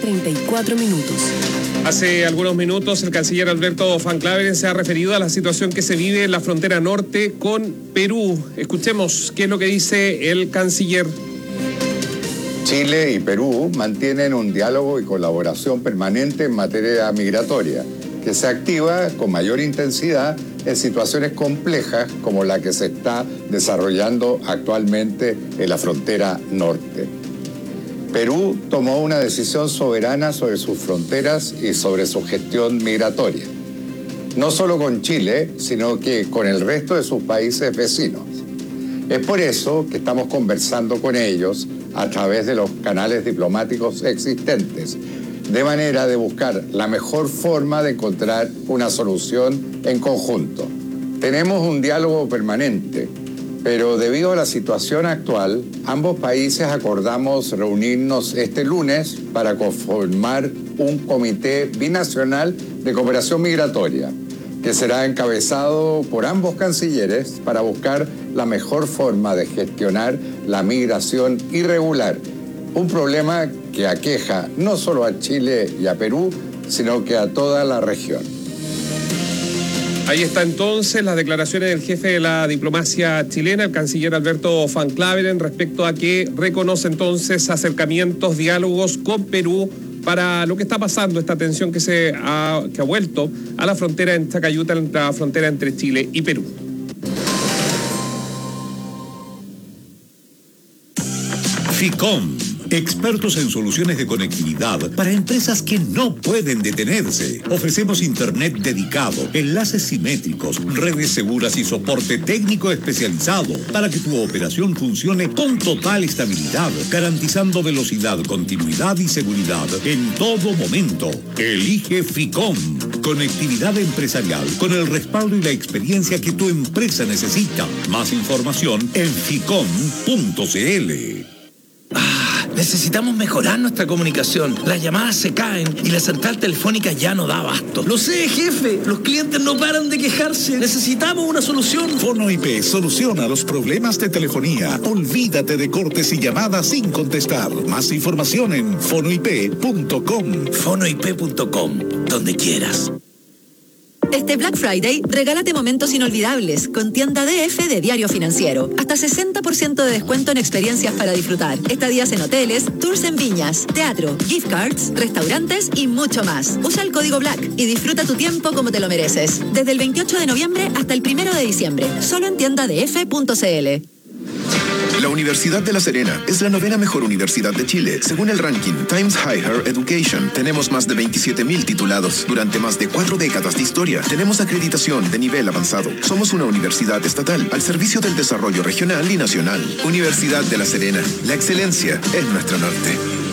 [SPEAKER 4] treinta y cuatro minutos.
[SPEAKER 2] Hace algunos minutos el canciller Alberto Van Claveren se ha referido a la situación que se vive en la frontera norte con Perú. Escuchemos qué es lo que dice el canciller.
[SPEAKER 10] Chile y Perú mantienen un diálogo y colaboración permanente en materia migratoria, que se activa con mayor intensidad en situaciones complejas como la que se está desarrollando actualmente en la frontera norte. Perú tomó una decisión soberana sobre sus fronteras y sobre su gestión migratoria, no solo con Chile, sino que con el resto de sus países vecinos. Es por eso que estamos conversando con ellos a través de los canales diplomáticos existentes, de manera de buscar la mejor forma de encontrar una solución en conjunto. Tenemos un diálogo permanente, pero debido a la situación actual, ambos países acordamos reunirnos este lunes para conformar un comité binacional de cooperación migratoria, que será encabezado por ambos cancilleres para buscar la mejor forma de gestionar la migración irregular, un problema que aqueja no solo a Chile y a Perú, sino que a toda la región.
[SPEAKER 2] Ahí está entonces las declaraciones del jefe de la diplomacia chilena, el canciller Alberto Van Claveren, respecto a que reconoce entonces acercamientos, diálogos con Perú para lo que está pasando, esta tensión que se ha, que ha vuelto a la frontera en Chacayuta, la frontera entre Chile y Perú.
[SPEAKER 3] Ficom, expertos en soluciones de conectividad para empresas que no pueden detenerse. Ofrecemos internet dedicado, enlaces simétricos, redes seguras y soporte técnico especializado para que tu operación funcione con total estabilidad, garantizando velocidad, continuidad y seguridad en todo momento. Elige Ficom, conectividad empresarial con el respaldo y la experiencia que tu empresa necesita. Más información en ficom punto cl.
[SPEAKER 16] Ah, necesitamos mejorar nuestra comunicación. Las llamadas se caen y la central telefónica ya no da abasto. Lo sé, jefe. Los clientes no paran de quejarse. Necesitamos una solución.
[SPEAKER 3] Fono I P soluciona los problemas de telefonía. Olvídate de cortes y llamadas sin contestar. Más información en fono i pe punto com.
[SPEAKER 16] fono i pe punto com, donde quieras.
[SPEAKER 17] Este Black Friday, regálate momentos inolvidables con Tienda D F de Diario Financiero. Hasta sesenta por ciento de descuento en experiencias para disfrutar. Estadías en hoteles, tours en viñas, teatro, gift cards, restaurantes y mucho más. Usa el código Black y disfruta tu tiempo como te lo mereces. Desde el veintiocho de noviembre hasta el primero de diciembre. Solo en tienda d f punto cl.
[SPEAKER 19] La Universidad de La Serena es la novena mejor universidad de Chile, según el ranking Times Higher Education. Tenemos más de veintisiete mil titulados durante más de cuatro décadas de historia. Tenemos acreditación de nivel avanzado. Somos una universidad estatal al servicio del desarrollo regional y nacional. Universidad de La Serena. La excelencia es nuestro norte.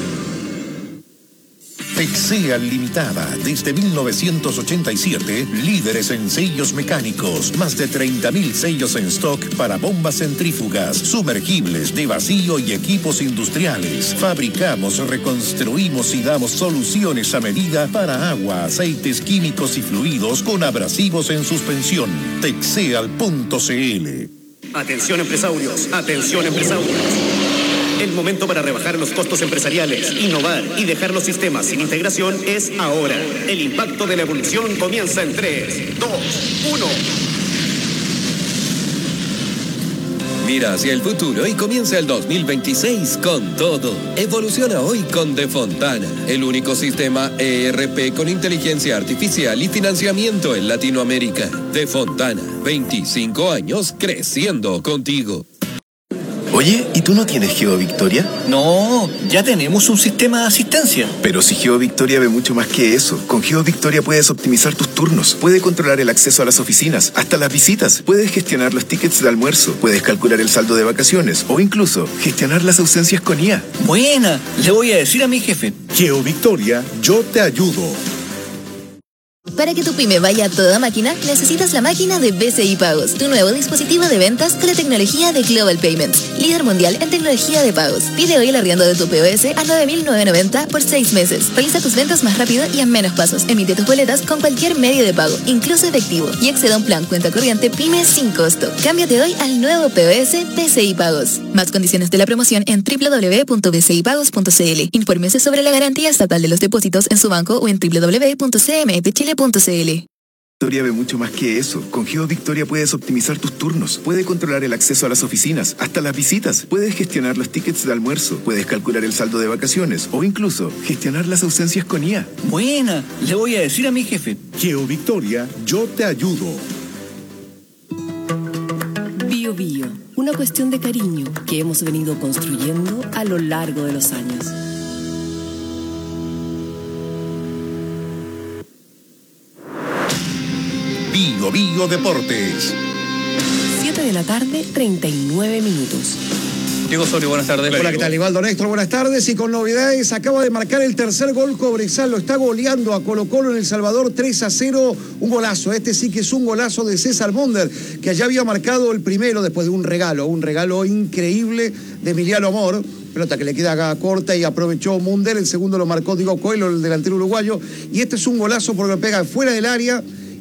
[SPEAKER 3] Texea Limitada, desde mil novecientos ochenta y siete, líderes en sellos mecánicos, más de treinta mil sellos en stock para bombas centrífugas, sumergibles de vacío y equipos industriales. Fabricamos, reconstruimos y damos soluciones a medida para agua, aceites químicos y fluidos con abrasivos en suspensión. Texeal punto cl.
[SPEAKER 14] Atención empresarios, atención empresarios. El momento para rebajar los costos empresariales, innovar y dejar los sistemas sin integración es ahora. El impacto de la evolución comienza en tres, dos, uno.
[SPEAKER 20] Mira hacia el futuro y comienza el dos mil veintiséis con todo. Evoluciona hoy con De Fontana, el único sistema E R P con inteligencia artificial y financiamiento en Latinoamérica. De Fontana, veinticinco años creciendo contigo.
[SPEAKER 16] Oye, ¿y tú no tienes GeoVictoria?
[SPEAKER 14] No, ya tenemos un sistema de asistencia.
[SPEAKER 19] Pero si GeoVictoria ve mucho más que eso. Con GeoVictoria puedes optimizar tus turnos, puedes controlar el acceso a las oficinas, hasta las visitas, puedes gestionar los tickets de almuerzo, puedes calcular el saldo de vacaciones o incluso gestionar las ausencias con I A.
[SPEAKER 14] Buena, le voy a decir a mi jefe.
[SPEAKER 3] GeoVictoria, yo te ayudo.
[SPEAKER 1] Para que tu pyme vaya a toda máquina, necesitas la máquina de B C I Pagos, tu nuevo dispositivo de ventas con la tecnología de Global Payments, líder mundial en tecnología de pagos. Pide hoy el arriendo de tu P O S a nueve mil novecientos noventa por seis meses. Realiza tus ventas más rápido y en menos pasos. Emite tus boletas con cualquier medio de pago, incluso efectivo, y acceda a un plan cuenta corriente pyme sin costo. Cámbiate hoy al nuevo P O S B C I Pagos. Más condiciones de la promoción en doble u doble u doble u punto b c i pagos punto c l. Infórmese sobre la garantía estatal de los depósitos en su banco o en doble u doble u doble u punto c m f chile punto c l.
[SPEAKER 19] Victoria ve mucho más que eso. Con Geo Victoria puedes optimizar tus turnos, puedes controlar el acceso a las oficinas, hasta las visitas, puedes gestionar los tickets de almuerzo, puedes calcular el saldo de vacaciones o incluso gestionar las ausencias con I A.
[SPEAKER 6] Buena, le voy a decir a mi jefe.
[SPEAKER 3] Geo Victoria, yo te ayudo.
[SPEAKER 4] Bio Bio, una cuestión de cariño que hemos venido construyendo a lo largo de los años.
[SPEAKER 3] Bio Bio Deportes.
[SPEAKER 4] siete de la tarde, treinta y nueve minutos.
[SPEAKER 5] Diego Osorio, buenas tardes.
[SPEAKER 18] Hola, ¿qué tal? Ivaldo Néstor, buenas tardes. Y con novedades, acaba de marcar el tercer gol Cobresal. Lo está goleando a Colo Colo en El Salvador, tres a cero. Un golazo. Este sí que es un golazo de César Monder, que ya había marcado el primero después de un regalo. Un regalo increíble de Emiliano Amor. Pelota que le queda corta y aprovechó Monder. El segundo lo marcó Diego Coelho, el delantero uruguayo. Y este es un golazo porque lo pega fuera del área.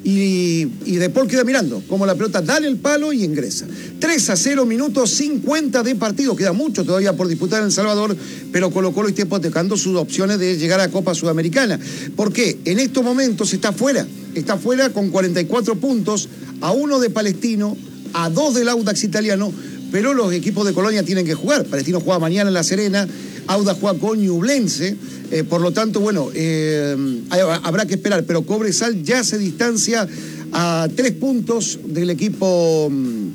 [SPEAKER 18] Y, y De Paul queda mirando como la pelota dale el palo y ingresa. tres a cero, minutos cincuenta de partido. Queda mucho todavía por disputar en El Salvador, pero Colo Colo está hipotecando sus opciones de llegar a Copa Sudamericana. ¿Por qué? En estos momentos está fuera. Está fuera con cuarenta y cuatro puntos, a uno de Palestino, a dos del Audax Italiano, pero los equipos de Colonia tienen que jugar. Palestino juega mañana en La Serena, Audax juega con Ñublense. Eh, por lo tanto, bueno, eh, habrá que esperar, pero Cobresal ya se distancia a tres puntos del equipo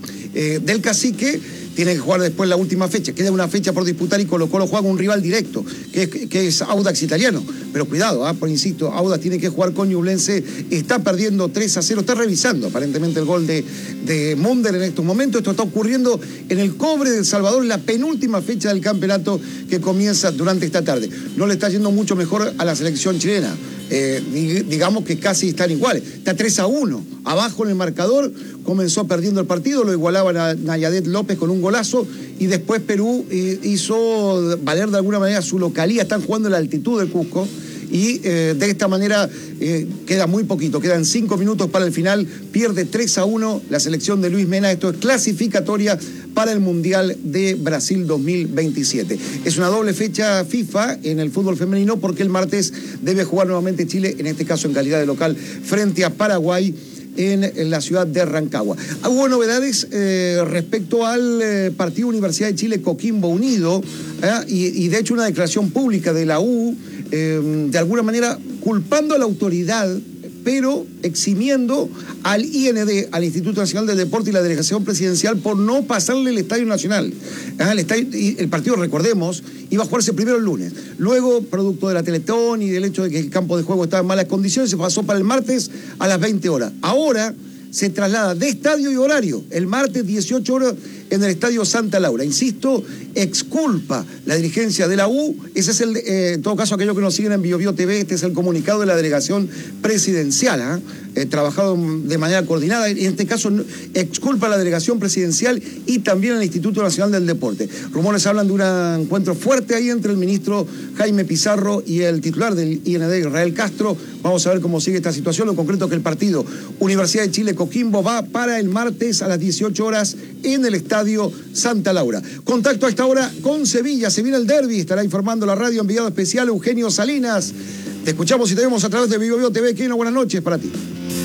[SPEAKER 18] eh, del Cacique. Tiene que jugar después la última fecha. Queda una fecha por disputar y Colo Colo juega con un rival directo, que es, que es Audax Italiano. Pero cuidado, ¿eh? Por insisto, Audax tiene que jugar con Ñublense. Está perdiendo tres a cero. Está revisando aparentemente el gol de, de Monder en estos momentos. Esto está ocurriendo en el Cobre del Salvador, la penúltima fecha del campeonato que comienza durante esta tarde. No le está yendo mucho mejor a la selección chilena. Eh, digamos que casi están iguales. Está tres a uno. Abajo en el marcador, comenzó perdiendo el partido, lo igualaban a Nayadet López con un golazo y después Perú eh, hizo valer de alguna manera su localía. Están jugando en la altitud del Cusco y eh, de esta manera eh, queda muy poquito, quedan cinco minutos para el final, pierde tres a uno la selección de Luis Mena. Esto es clasificatoria para el Mundial de Brasil dos mil veintisiete. Es una doble fecha FIFA en el fútbol femenino porque el martes debe jugar nuevamente Chile, en este caso en calidad de local, frente a Paraguay en, en la ciudad de Rancagua. Hubo novedades eh, respecto al eh, partido Universidad de Chile Coquimbo Unido eh, y, y de hecho una declaración pública de la U eh, de alguna manera culpando a la autoridad, pero eximiendo al I N D, al Instituto Nacional del Deporte y la Delegación Presidencial por no pasarle el Estadio Nacional. El, estadio, el partido, recordemos, iba a jugarse primero el lunes. Luego, producto de la Teletón y del hecho de que el campo de juego estaba en malas condiciones, se pasó para el martes a las veinte horas. Ahora se traslada de estadio y horario, el martes dieciocho horas en el Estadio Santa Laura. Insisto, exculpa la dirigencia de la U. Ese es el, eh, en todo caso, aquellos que nos siguen en Bio Bio T V, este es el comunicado de la delegación presidencial, ¿eh? Eh, trabajado de manera coordinada. En este caso, exculpa a la delegación presidencial y también al Instituto Nacional del Deporte. Rumores hablan de un encuentro fuerte ahí entre el ministro Jaime Pizarro y el titular del I N D, Israel Castro. Vamos a ver cómo sigue esta situación. Lo concreto es que el partido Universidad de Chile Coquimbo va para el martes a las dieciocho horas en el Estadio Santa Laura. Contacto a esta hora con Sevilla. Se viene el derbi. Estará informando la radio enviado especial Eugenio Salinas. Te escuchamos y te vemos a través de Bio Bio T V. Kino, buenas noches para ti.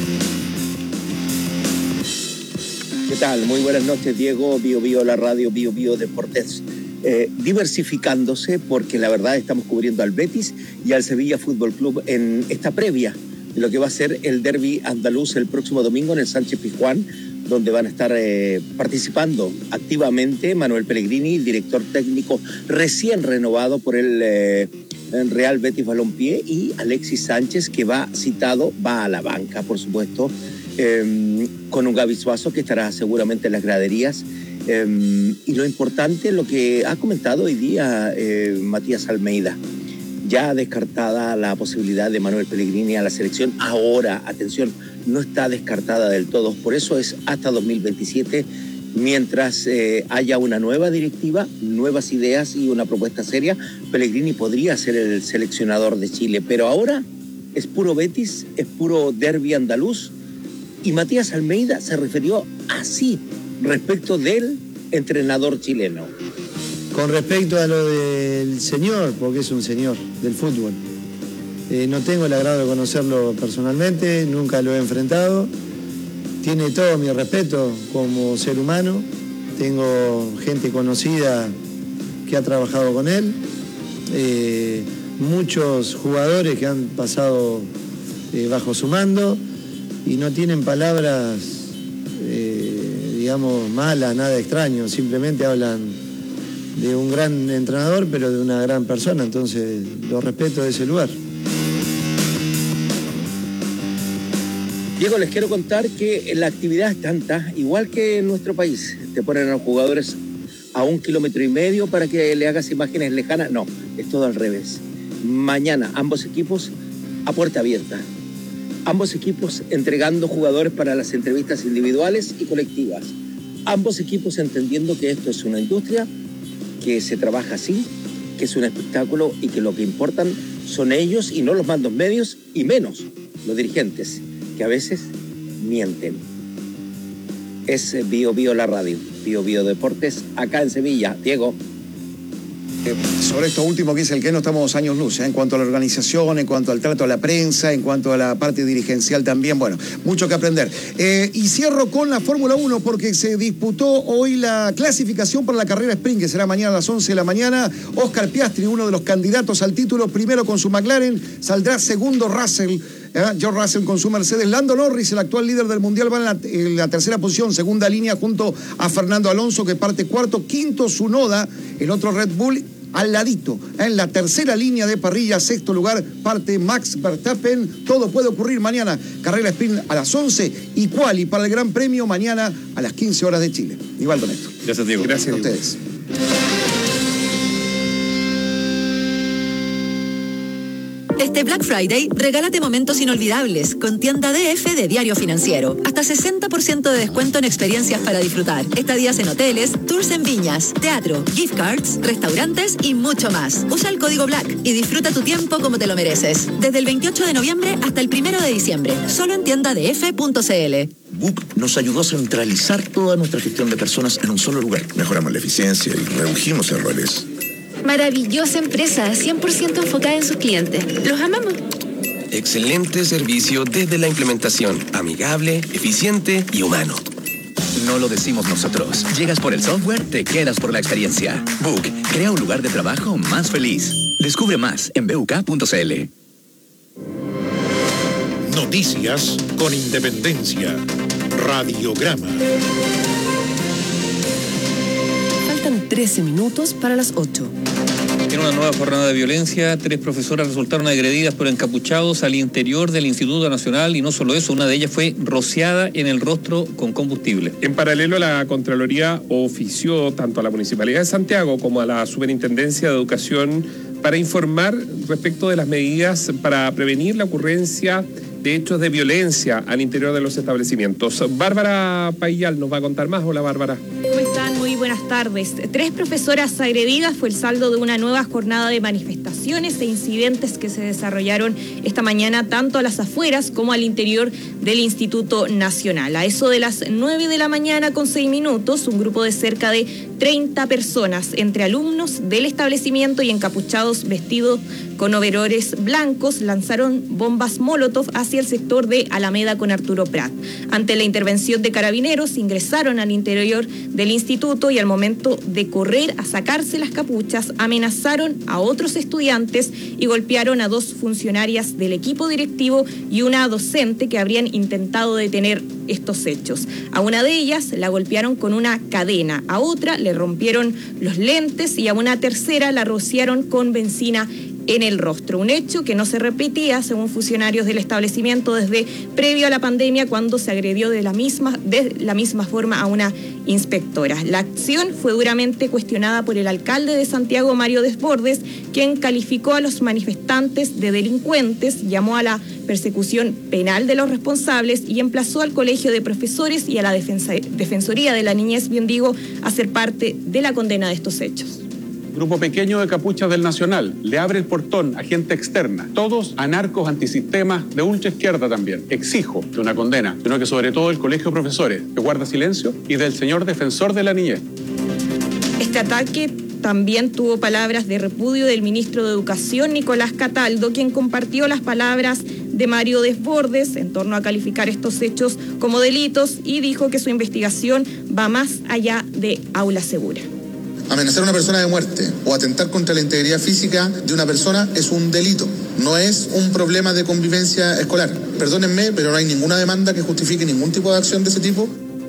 [SPEAKER 21] ¿Qué tal? Muy buenas noches, Diego. Bio Bio, la radio Bio Bio Deportes. Eh, diversificándose porque la verdad estamos cubriendo al Betis y al Sevilla Fútbol Club en esta previa de lo que va a ser el derbi andaluz el próximo domingo en el Sánchez Pizjuán, donde van a estar eh, participando activamente Manuel Pellegrini, el director técnico recién renovado por el eh, Real Betis Balompié, y Alexis Sánchez, que va citado, va a la banca, por supuesto, eh, con un Gaby Suazo que estará seguramente en las graderías. Eh, y lo importante, lo que ha comentado hoy día eh, Matías Almeida, ya descartada la posibilidad de Manuel Pellegrini a la selección. Ahora, atención, no está descartada del todo. Por eso es hasta dos mil veintisiete, mientras eh, haya una nueva directiva, nuevas ideas y una propuesta seria, Pellegrini podría ser el seleccionador de Chile. Pero ahora es puro Betis, es puro derbi andaluz. Y Matías Almeida se refirió así respecto del entrenador chileno.
[SPEAKER 8] Con respecto a lo del señor, porque es un señor del fútbol, eh, no tengo el agrado de conocerlo personalmente, nunca lo he enfrentado. Tiene todo mi respeto como ser humano. Tengo gente conocida que ha trabajado con él, eh, muchos jugadores que han pasado eh, bajo su mando y no tienen palabras, eh, digamos, malas, nada extraño. Simplemente hablan de un gran entrenador, pero de una gran persona. Entonces, lo respeto de ese lugar.
[SPEAKER 21] Diego, les quiero contar que la actividad es tanta, igual que en nuestro país. Te ponen a los jugadores a un kilómetro y medio para que le hagas imágenes lejanas. No, es todo al revés. Mañana, ambos equipos a puerta abierta. Ambos equipos entregando jugadores para las entrevistas individuales y colectivas. Ambos equipos entendiendo que esto es una industria, que se trabaja así, que es un espectáculo y que lo que importan son ellos y no los mandos medios y menos los dirigentes, que a veces mienten. Es Bio Bio la radio, Bio Bio Deportes, acá en Sevilla. Diego.
[SPEAKER 18] Eh, sobre esto último que dice el que no estamos años luz, ¿eh? En cuanto a la organización, en cuanto al trato a la prensa, en cuanto a la parte dirigencial también, bueno, mucho que aprender. Eh, y cierro con la Fórmula uno porque se disputó hoy la clasificación para la carrera sprint, que será mañana a las once de la mañana. Oscar Piastri, uno de los candidatos al título, primero con su McLaren, saldrá segundo Russell. Eh, George Russell con su Mercedes. Lando Norris, el actual líder del Mundial, va en la, en la tercera posición, segunda línea, junto a Fernando Alonso, que parte cuarto. Quinto, Tsunoda, el otro Red Bull, al ladito. En la tercera línea de parrilla, sexto lugar, parte Max Verstappen. Todo puede ocurrir mañana. Carrera sprint a las once y quali para el Gran Premio mañana a las quince horas de Chile. Nivaldo Néstor.
[SPEAKER 2] Gracias, Diego.
[SPEAKER 18] Gracias a ustedes.
[SPEAKER 17] Este Black Friday, regálate momentos inolvidables con tienda D F de Diario Financiero. Hasta sesenta por ciento de descuento en experiencias para disfrutar. Estadías en hoteles, tours en viñas, teatro, gift cards, restaurantes y mucho más. Usa el código BLACK y disfruta tu tiempo como te lo mereces. Desde el veintiocho de noviembre hasta el primero de diciembre. Solo en tienda d f punto c l.
[SPEAKER 16] Book nos ayudó a centralizar toda nuestra gestión de personas en un solo lugar. Mejoramos la eficiencia y redujimos errores.
[SPEAKER 1] Maravillosa empresa, cien por ciento enfocada en sus clientes. Los amamos.
[SPEAKER 9] Excelente servicio desde la implementación. Amigable, eficiente y humano.
[SPEAKER 22] No lo decimos nosotros. Llegas por el software, te quedas por la experiencia. Book, crea un lugar de trabajo más feliz. Descubre más en b u k punto c l.
[SPEAKER 3] Noticias con independencia. Radiograma.
[SPEAKER 4] Faltan trece minutos para las ocho.
[SPEAKER 5] En una nueva jornada de violencia, tres profesoras resultaron agredidas por encapuchados al interior del Instituto Nacional y no solo eso, una de ellas fue rociada en el rostro con combustible.
[SPEAKER 2] En paralelo, la Contraloría ofició tanto a la Municipalidad de Santiago como a la Superintendencia de Educación para informar respecto de las medidas para prevenir la ocurrencia de hechos de violencia al interior de los establecimientos. Bárbara Payal nos va a contar más. Hola, Bárbara.
[SPEAKER 23] ¿Cómo están? Muy buenas tardes. Tres profesoras agredidas fue el saldo de una nueva jornada de manifestaciones e incidentes que se desarrollaron esta mañana tanto a las afueras como al interior del Instituto Nacional. A eso de las nueve de la mañana con seis minutos, un grupo de cerca de treinta personas, entre alumnos del establecimiento y encapuchados vestidos con overoles blancos, lanzaron bombas Molotov hacia el sector de Alameda con Arturo Prat. Ante la intervención de carabineros, ingresaron al interior del instituto y al momento de correr a sacarse las capuchas, amenazaron a otros estudiantes y golpearon a dos funcionarias del equipo directivo y una docente que habrían intentado detener estos hechos. A una de ellas la golpearon con una cadena, a otra le rompieron los lentes y a una tercera la rociaron con benzina en el rostro. Un hecho que no se repetía, según funcionarios del establecimiento, desde previo a la pandemia, cuando se agredió de la misma, de la misma forma a una inspectora. La acción fue duramente cuestionada por el alcalde de Santiago, Mario Desbordes, quien calificó a los manifestantes de delincuentes, llamó a la persecución penal de los responsables y emplazó al Colegio de Profesores y a la Defensa, Defensoría de la Niñez, bien digo, a ser parte de la condena de estos hechos.
[SPEAKER 7] Grupo pequeño de capuchas del Nacional le abre el portón a gente externa, todos anarcos antisistemas de ultra izquierda también. Exijo de una condena, sino que sobre todo el Colegio de Profesores, que guarda silencio, y del señor defensor de la niñez.
[SPEAKER 23] Este ataque también tuvo palabras de repudio del ministro de Educación, Nicolás Cataldo, quien compartió las palabras de Mario Desbordes en torno a calificar estos hechos como delitos y dijo que su investigación va más allá de aula segura.
[SPEAKER 12] Amenazar a una persona de muerte o atentar contra la integridad física de una persona es un delito, no es un problema de convivencia escolar. Perdónenme, pero no hay ninguna demanda que justifique ningún tipo de acción de ese tipo.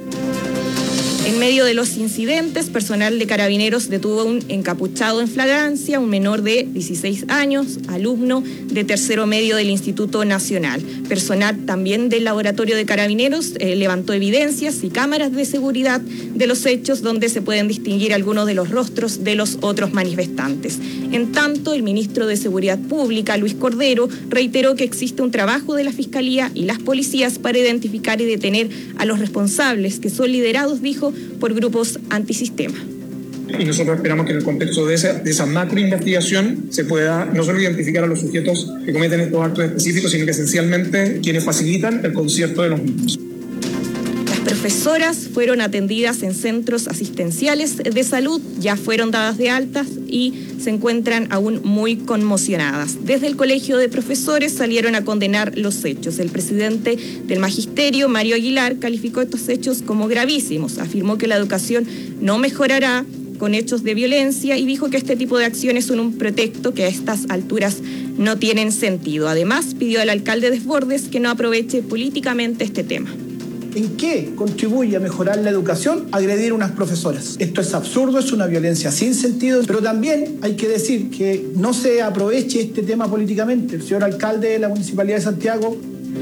[SPEAKER 23] En medio de los incidentes, personal de Carabineros detuvo a un encapuchado en flagrancia, un menor de dieciséis años, alumno de tercero medio del Instituto Nacional. Personal también del Laboratorio de Carabineros eh, levantó evidencias y cámaras de seguridad de los hechos donde se pueden distinguir algunos de los rostros de los otros manifestantes. En tanto, el ministro de Seguridad Pública, Luis Cordero, reiteró que existe un trabajo de la Fiscalía y las policías para identificar y detener a los responsables, que son liderados, dijo, por grupos antisistema.
[SPEAKER 13] Y nosotros esperamos que en el contexto de esa, de esa macro investigación se pueda no solo identificar a los sujetos que cometen estos actos específicos, sino que esencialmente quienes facilitan el concierto de los mismos.
[SPEAKER 23] Las profesoras fueron atendidas en centros asistenciales de salud, ya fueron dadas de altas y se encuentran aún muy conmocionadas. Desde el Colegio de Profesores salieron a condenar los hechos. El presidente del Magisterio, Mario Aguilar, calificó estos hechos como gravísimos. Afirmó que la educación no mejorará con hechos de violencia y dijo que este tipo de acciones son un pretexto que a estas alturas no tienen sentido. Además, pidió al alcalde Desbordes que no aproveche políticamente este tema.
[SPEAKER 24] ¿En qué contribuye a mejorar la educación agredir a unas profesoras? Esto es absurdo, es una violencia sin sentido, pero también hay que decir que no se aproveche este tema políticamente. El señor alcalde de la Municipalidad de Santiago,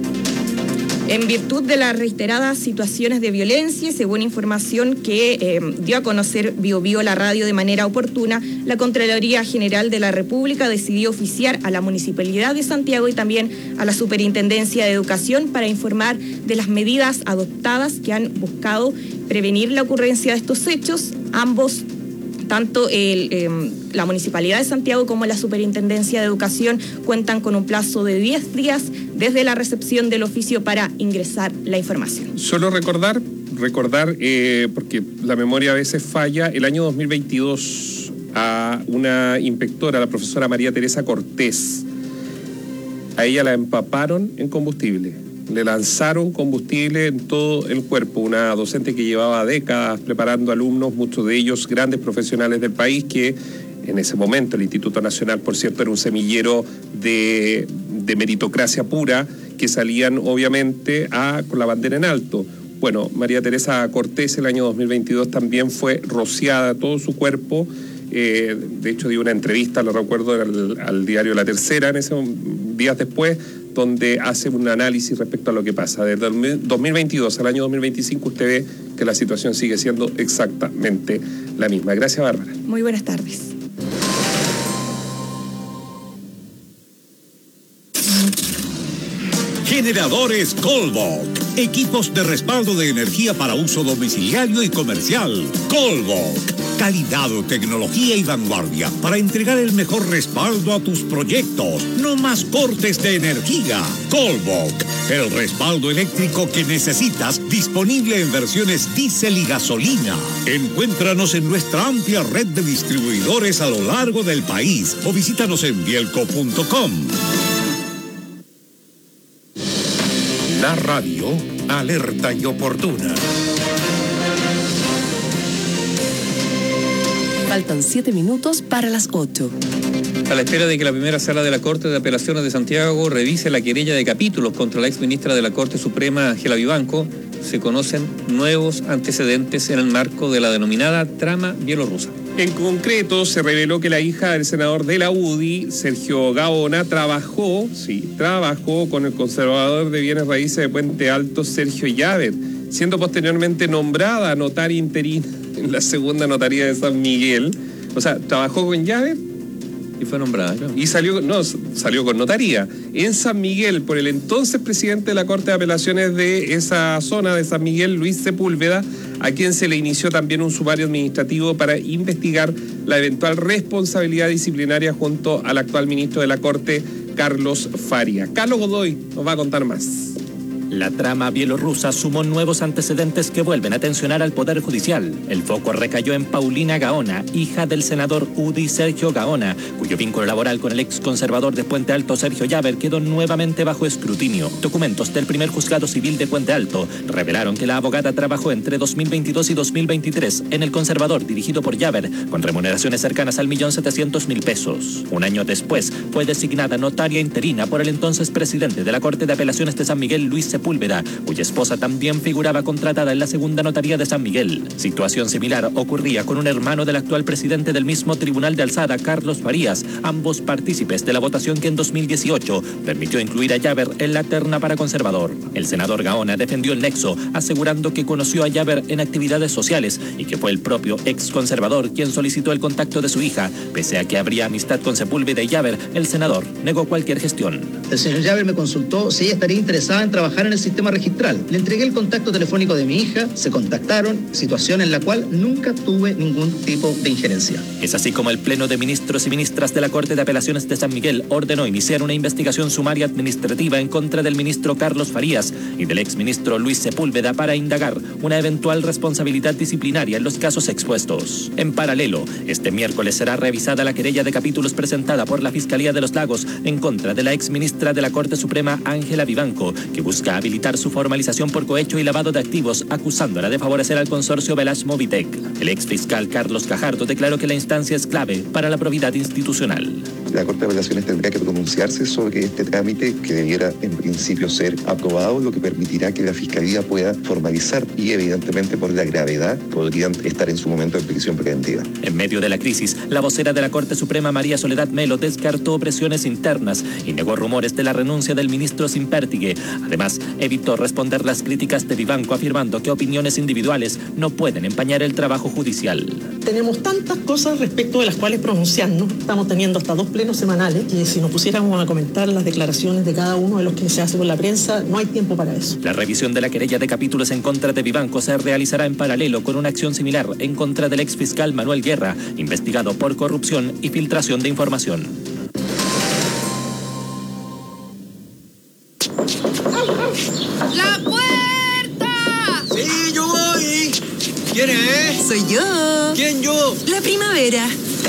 [SPEAKER 23] en virtud de las reiteradas situaciones de violencia, según información que eh, dio a conocer Bio Bio la radio de manera oportuna, la Contraloría General de la República decidió oficiar a la Municipalidad de Santiago y también a la Superintendencia de Educación para informar de las medidas adoptadas que han buscado prevenir la ocurrencia de estos hechos. Ambos, tanto el, eh, la Municipalidad de Santiago como la Superintendencia de Educación, cuentan con un plazo de diez días desde la recepción del oficio para ingresar la información.
[SPEAKER 2] Solo recordar, recordar, eh, porque la memoria a veces falla, el año dos mil veintidós a una inspectora, la profesora María Teresa Cortés, a ella la empaparon en combustible. Le lanzaron combustible en todo el cuerpo, una docente que llevaba décadas preparando alumnos, muchos de ellos grandes profesionales del país, que en ese momento el Instituto Nacional, por cierto, era un semillero de, de meritocracia pura, que salían obviamente a, con la bandera en alto. Bueno, María Teresa Cortés el año dos mil veintidós también fue rociada todo su cuerpo. Eh, de hecho, dio una entrevista, lo recuerdo, al, al diario La Tercera, en esos días después, donde hace un análisis respecto a lo que pasa. Desde el dos mil veintidós al año dos mil veinticinco usted ve que la situación sigue siendo exactamente la misma. Gracias, Bárbara.
[SPEAKER 23] Muy buenas tardes.
[SPEAKER 25] Generadores Colbok. Equipos de respaldo de energía para uso domiciliario y comercial. Colbok. Calidad, tecnología y vanguardia para entregar el mejor respaldo a tus proyectos. No más cortes de energía. Colbok. El respaldo eléctrico que necesitas, disponible en versiones diésel y gasolina. Encuéntranos en nuestra amplia red de distribuidores a lo largo del país o visítanos en bielco punto com. La radio, alerta y oportuna.
[SPEAKER 26] Faltan siete minutos para las ocho.
[SPEAKER 5] A la espera de que la primera sala de la Corte de Apelaciones de Santiago revise la querella de capítulos contra la exministra de la Corte Suprema, Ángela Vivanco, se conocen nuevos antecedentes en el marco de la denominada trama bielorrusa.
[SPEAKER 2] En concreto, se reveló que la hija del senador de la U D I, Sergio Gaona, trabajó, sí, trabajó con el conservador de bienes raíces de Puente Alto, Sergio Llaver, siendo posteriormente nombrada notaria interina en la segunda notaría de San Miguel. O sea, trabajó con Llaver
[SPEAKER 5] y fue nombrada, claro.
[SPEAKER 2] Y salió, no, salió con notaría en San Miguel por el entonces presidente de la Corte de Apelaciones de esa zona de San Miguel, Luis Sepúlveda, a quien se le inició también un sumario administrativo para investigar la eventual responsabilidad disciplinaria junto al actual ministro de la Corte, Carlos Faria. Carlos Godoy nos va a contar más.
[SPEAKER 10] La trama bielorrusa sumó nuevos antecedentes que vuelven a tensionar al Poder Judicial. El foco recayó en Paulina Gaona, hija del senador U D I Sergio Gaona, cuyo vínculo laboral con el ex conservador de Puente Alto, Sergio Llaver, quedó nuevamente bajo escrutinio. Documentos del primer juzgado civil de Puente Alto revelaron que la abogada trabajó entre dos mil veintidós y dos mil veintitrés en el conservador dirigido por Llaver, con remuneraciones cercanas al millón setecientos mil pesos. Un año después, fue designada notaria interina por el entonces presidente de la Corte de Apelaciones de San Miguel, Luis Sepúlveda, cuya esposa también figuraba contratada en la segunda notaría de San Miguel. Situación similar ocurría con un hermano del actual presidente del mismo Tribunal de Alzada, Carlos Farías, ambos partícipes de la votación que en dos mil dieciocho permitió incluir a Llaver en la terna para conservador. El senador Gaona defendió el nexo, asegurando que conoció a Llaver en actividades sociales y que fue el propio ex conservador quien solicitó el contacto de su hija. Pese a que habría amistad con Sepúlveda y Llaver, el senador negó cualquier gestión.
[SPEAKER 11] El señor Llaver me consultó si ella estaría interesada en trabajar en el sistema registral. Le entregué el contacto telefónico de mi hija, se contactaron, situación en la cual nunca tuve ningún tipo de injerencia.
[SPEAKER 10] Es así como el Pleno de Ministros y Ministras de la Corte de Apelaciones de San Miguel ordenó iniciar una investigación sumaria administrativa en contra del ministro Carlos Farías y del exministro Luis Sepúlveda para indagar una eventual responsabilidad disciplinaria en los casos expuestos. En paralelo, este miércoles será revisada la querella de capítulos presentada por la Fiscalía de los Lagos en contra de la exministra de la Corte Suprema, Ángela Vivanco, que busca habilitar su formalización por cohecho y lavado de activos, acusándola de favorecer al consorcio Velash Movitec. El exfiscal Carlos Cajardo declaró que la instancia es clave para la probidad institucional.
[SPEAKER 14] La Corte de Apelaciones tendrá que pronunciarse sobre este trámite que debiera en principio ser aprobado, lo que permitirá que la Fiscalía pueda formalizar y evidentemente por la gravedad podrían estar en su momento en prisión preventiva.
[SPEAKER 10] En medio de la crisis, la vocera de la Corte Suprema, María Soledad Melo, descartó presiones internas y negó rumores de la renuncia del ministro Simpértigue. Además, evitó responder las críticas de Vivanco, afirmando que opiniones individuales no pueden empañar el trabajo judicial.
[SPEAKER 15] Tenemos tantas cosas respecto de las cuales pronunciarnos. Estamos teniendo hasta dos plenos semanales y si nos pusiéramos a comentar las declaraciones de cada uno de los que se hace por la prensa, no hay tiempo para eso.
[SPEAKER 10] La revisión de la querella de capítulos en contra de Vivanco se realizará en paralelo con una acción similar en contra del exfiscal Manuel Guerra, investigado por corrupción y filtración de información.
[SPEAKER 19] ¡La puerta!
[SPEAKER 20] ¡Sí, yo voy! ¿Quién es?
[SPEAKER 19] Soy yo.
[SPEAKER 20] ¿Quién yo?
[SPEAKER 19] La primavera.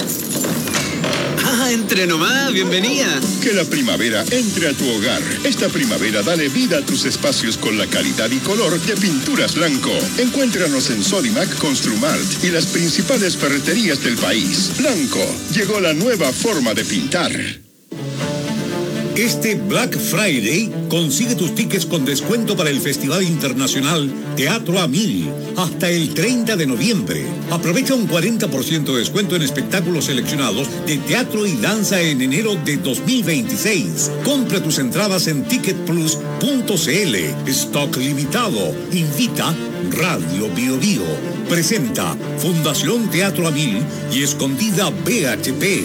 [SPEAKER 20] Ah, entre nomás, bienvenida.
[SPEAKER 27] Que la primavera entre a tu hogar. Esta primavera dale vida a tus espacios con la calidad y color de Pinturas Blanco. Encuéntranos en Sodimac, Construmart y las principales ferreterías del país. Blanco, llegó la nueva forma de pintar.
[SPEAKER 25] Este Black Friday consigue tus tickets con descuento para el Festival Internacional Teatro a Mil hasta el treinta de noviembre. Aprovecha un cuarenta por ciento de descuento en espectáculos seleccionados de teatro y danza en enero de dos mil veintiséis. Compra tus entradas en ticket plus punto c l. Stock limitado. Invita Radio Bio Bio. Presenta Fundación Teatro a Mil y Escondida B H P.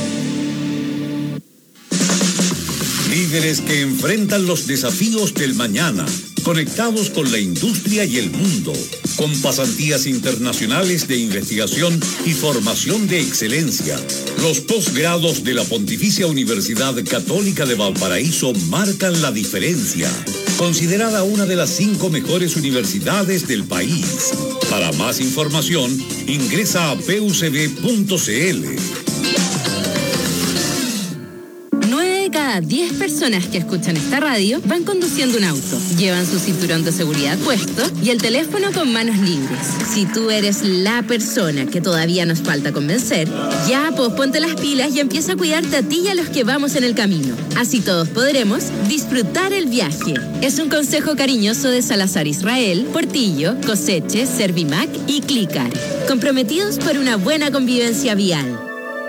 [SPEAKER 25] Líderes que enfrentan los desafíos del mañana, conectados con la industria y el mundo, con pasantías internacionales de investigación y formación de excelencia. Los posgrados de la Pontificia Universidad Católica de Valparaíso marcan la diferencia. Considerada una de las cinco mejores universidades del país. Para más información, ingresa a p u c b punto c l.
[SPEAKER 1] cada diez personas que escuchan esta radio van conduciendo un auto, llevan su cinturón de seguridad puesto y el teléfono con manos libres. Si tú eres la persona que todavía nos falta convencer, ya pues ponte las pilas y empieza a cuidarte a ti y a los que vamos en el camino. Así todos podremos disfrutar el viaje. Es un consejo cariñoso de Salazar Israel, Portillo, Coseche, Servimac y Clicar. Comprometidos por una buena convivencia vial.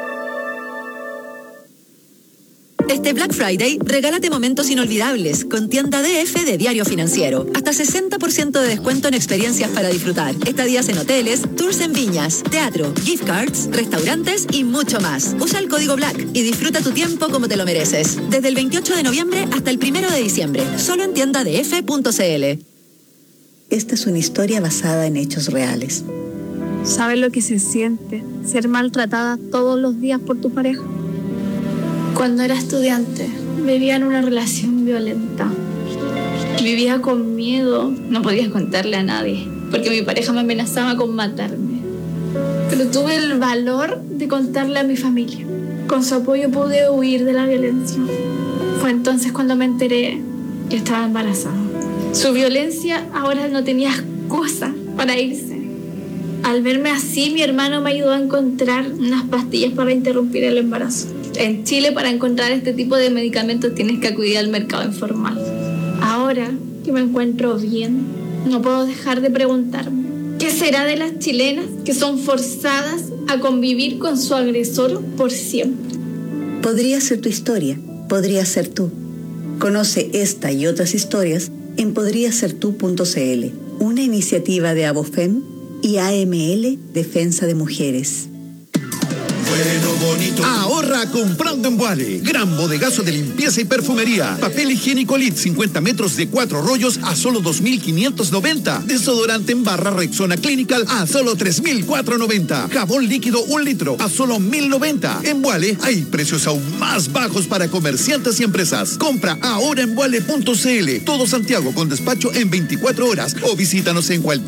[SPEAKER 6] Este Black Friday, regálate momentos inolvidables con Tienda D F de Diario Financiero. Hasta sesenta por ciento de descuento en experiencias para disfrutar. Estadías en hoteles, tours en viñas, teatro, gift cards, restaurantes y mucho más. Usa el código BLACK y disfruta tu tiempo como te lo mereces. Desde el veintiocho de noviembre hasta el primero de diciembre. Solo en tienda d f punto c l.
[SPEAKER 8] Esta es una historia basada en hechos reales.
[SPEAKER 16] ¿Sabes lo que se siente ser maltratada todos los días por tu pareja? Cuando era estudiante, vivía en una relación violenta. Vivía con miedo, no podía contarle a nadie, porque mi pareja me amenazaba con matarme. Pero tuve el valor de contarle a mi familia. Con su apoyo pude huir de la violencia. Fue entonces cuando me enteré que estaba embarazada. Su violencia ahora no tenía excusa para irse. Al verme así, mi hermano me ayudó a encontrar unas pastillas para interrumpir el embarazo. En Chile, para encontrar este tipo de medicamentos tienes que acudir al mercado informal. Ahora que me encuentro bien, no puedo dejar de preguntarme, ¿qué será de las chilenas que son forzadas a convivir con su agresor por siempre?
[SPEAKER 8] Podría ser tu historia, podría ser tú. Conoce esta y otras historias en podría ser tú punto c l, una iniciativa de Abofem y A M L Defensa de Mujeres.
[SPEAKER 17] Bueno, bonito. Ahorra comprando en Vuale. Gran bodegazo de limpieza y perfumería. Papel higiénico Lit cincuenta metros de cuatro rollos a solo dos mil quinientos noventa. Desodorante en barra Rexona Clinical a solo tres mil cuatrocientos noventa. Jabón líquido un litro a solo mil noventa. En Vuale hay precios aún más bajos para comerciantes y empresas. Compra ahora en vuale punto c l. Todo Santiago con despacho en veinticuatro horas o visítanos en cualquier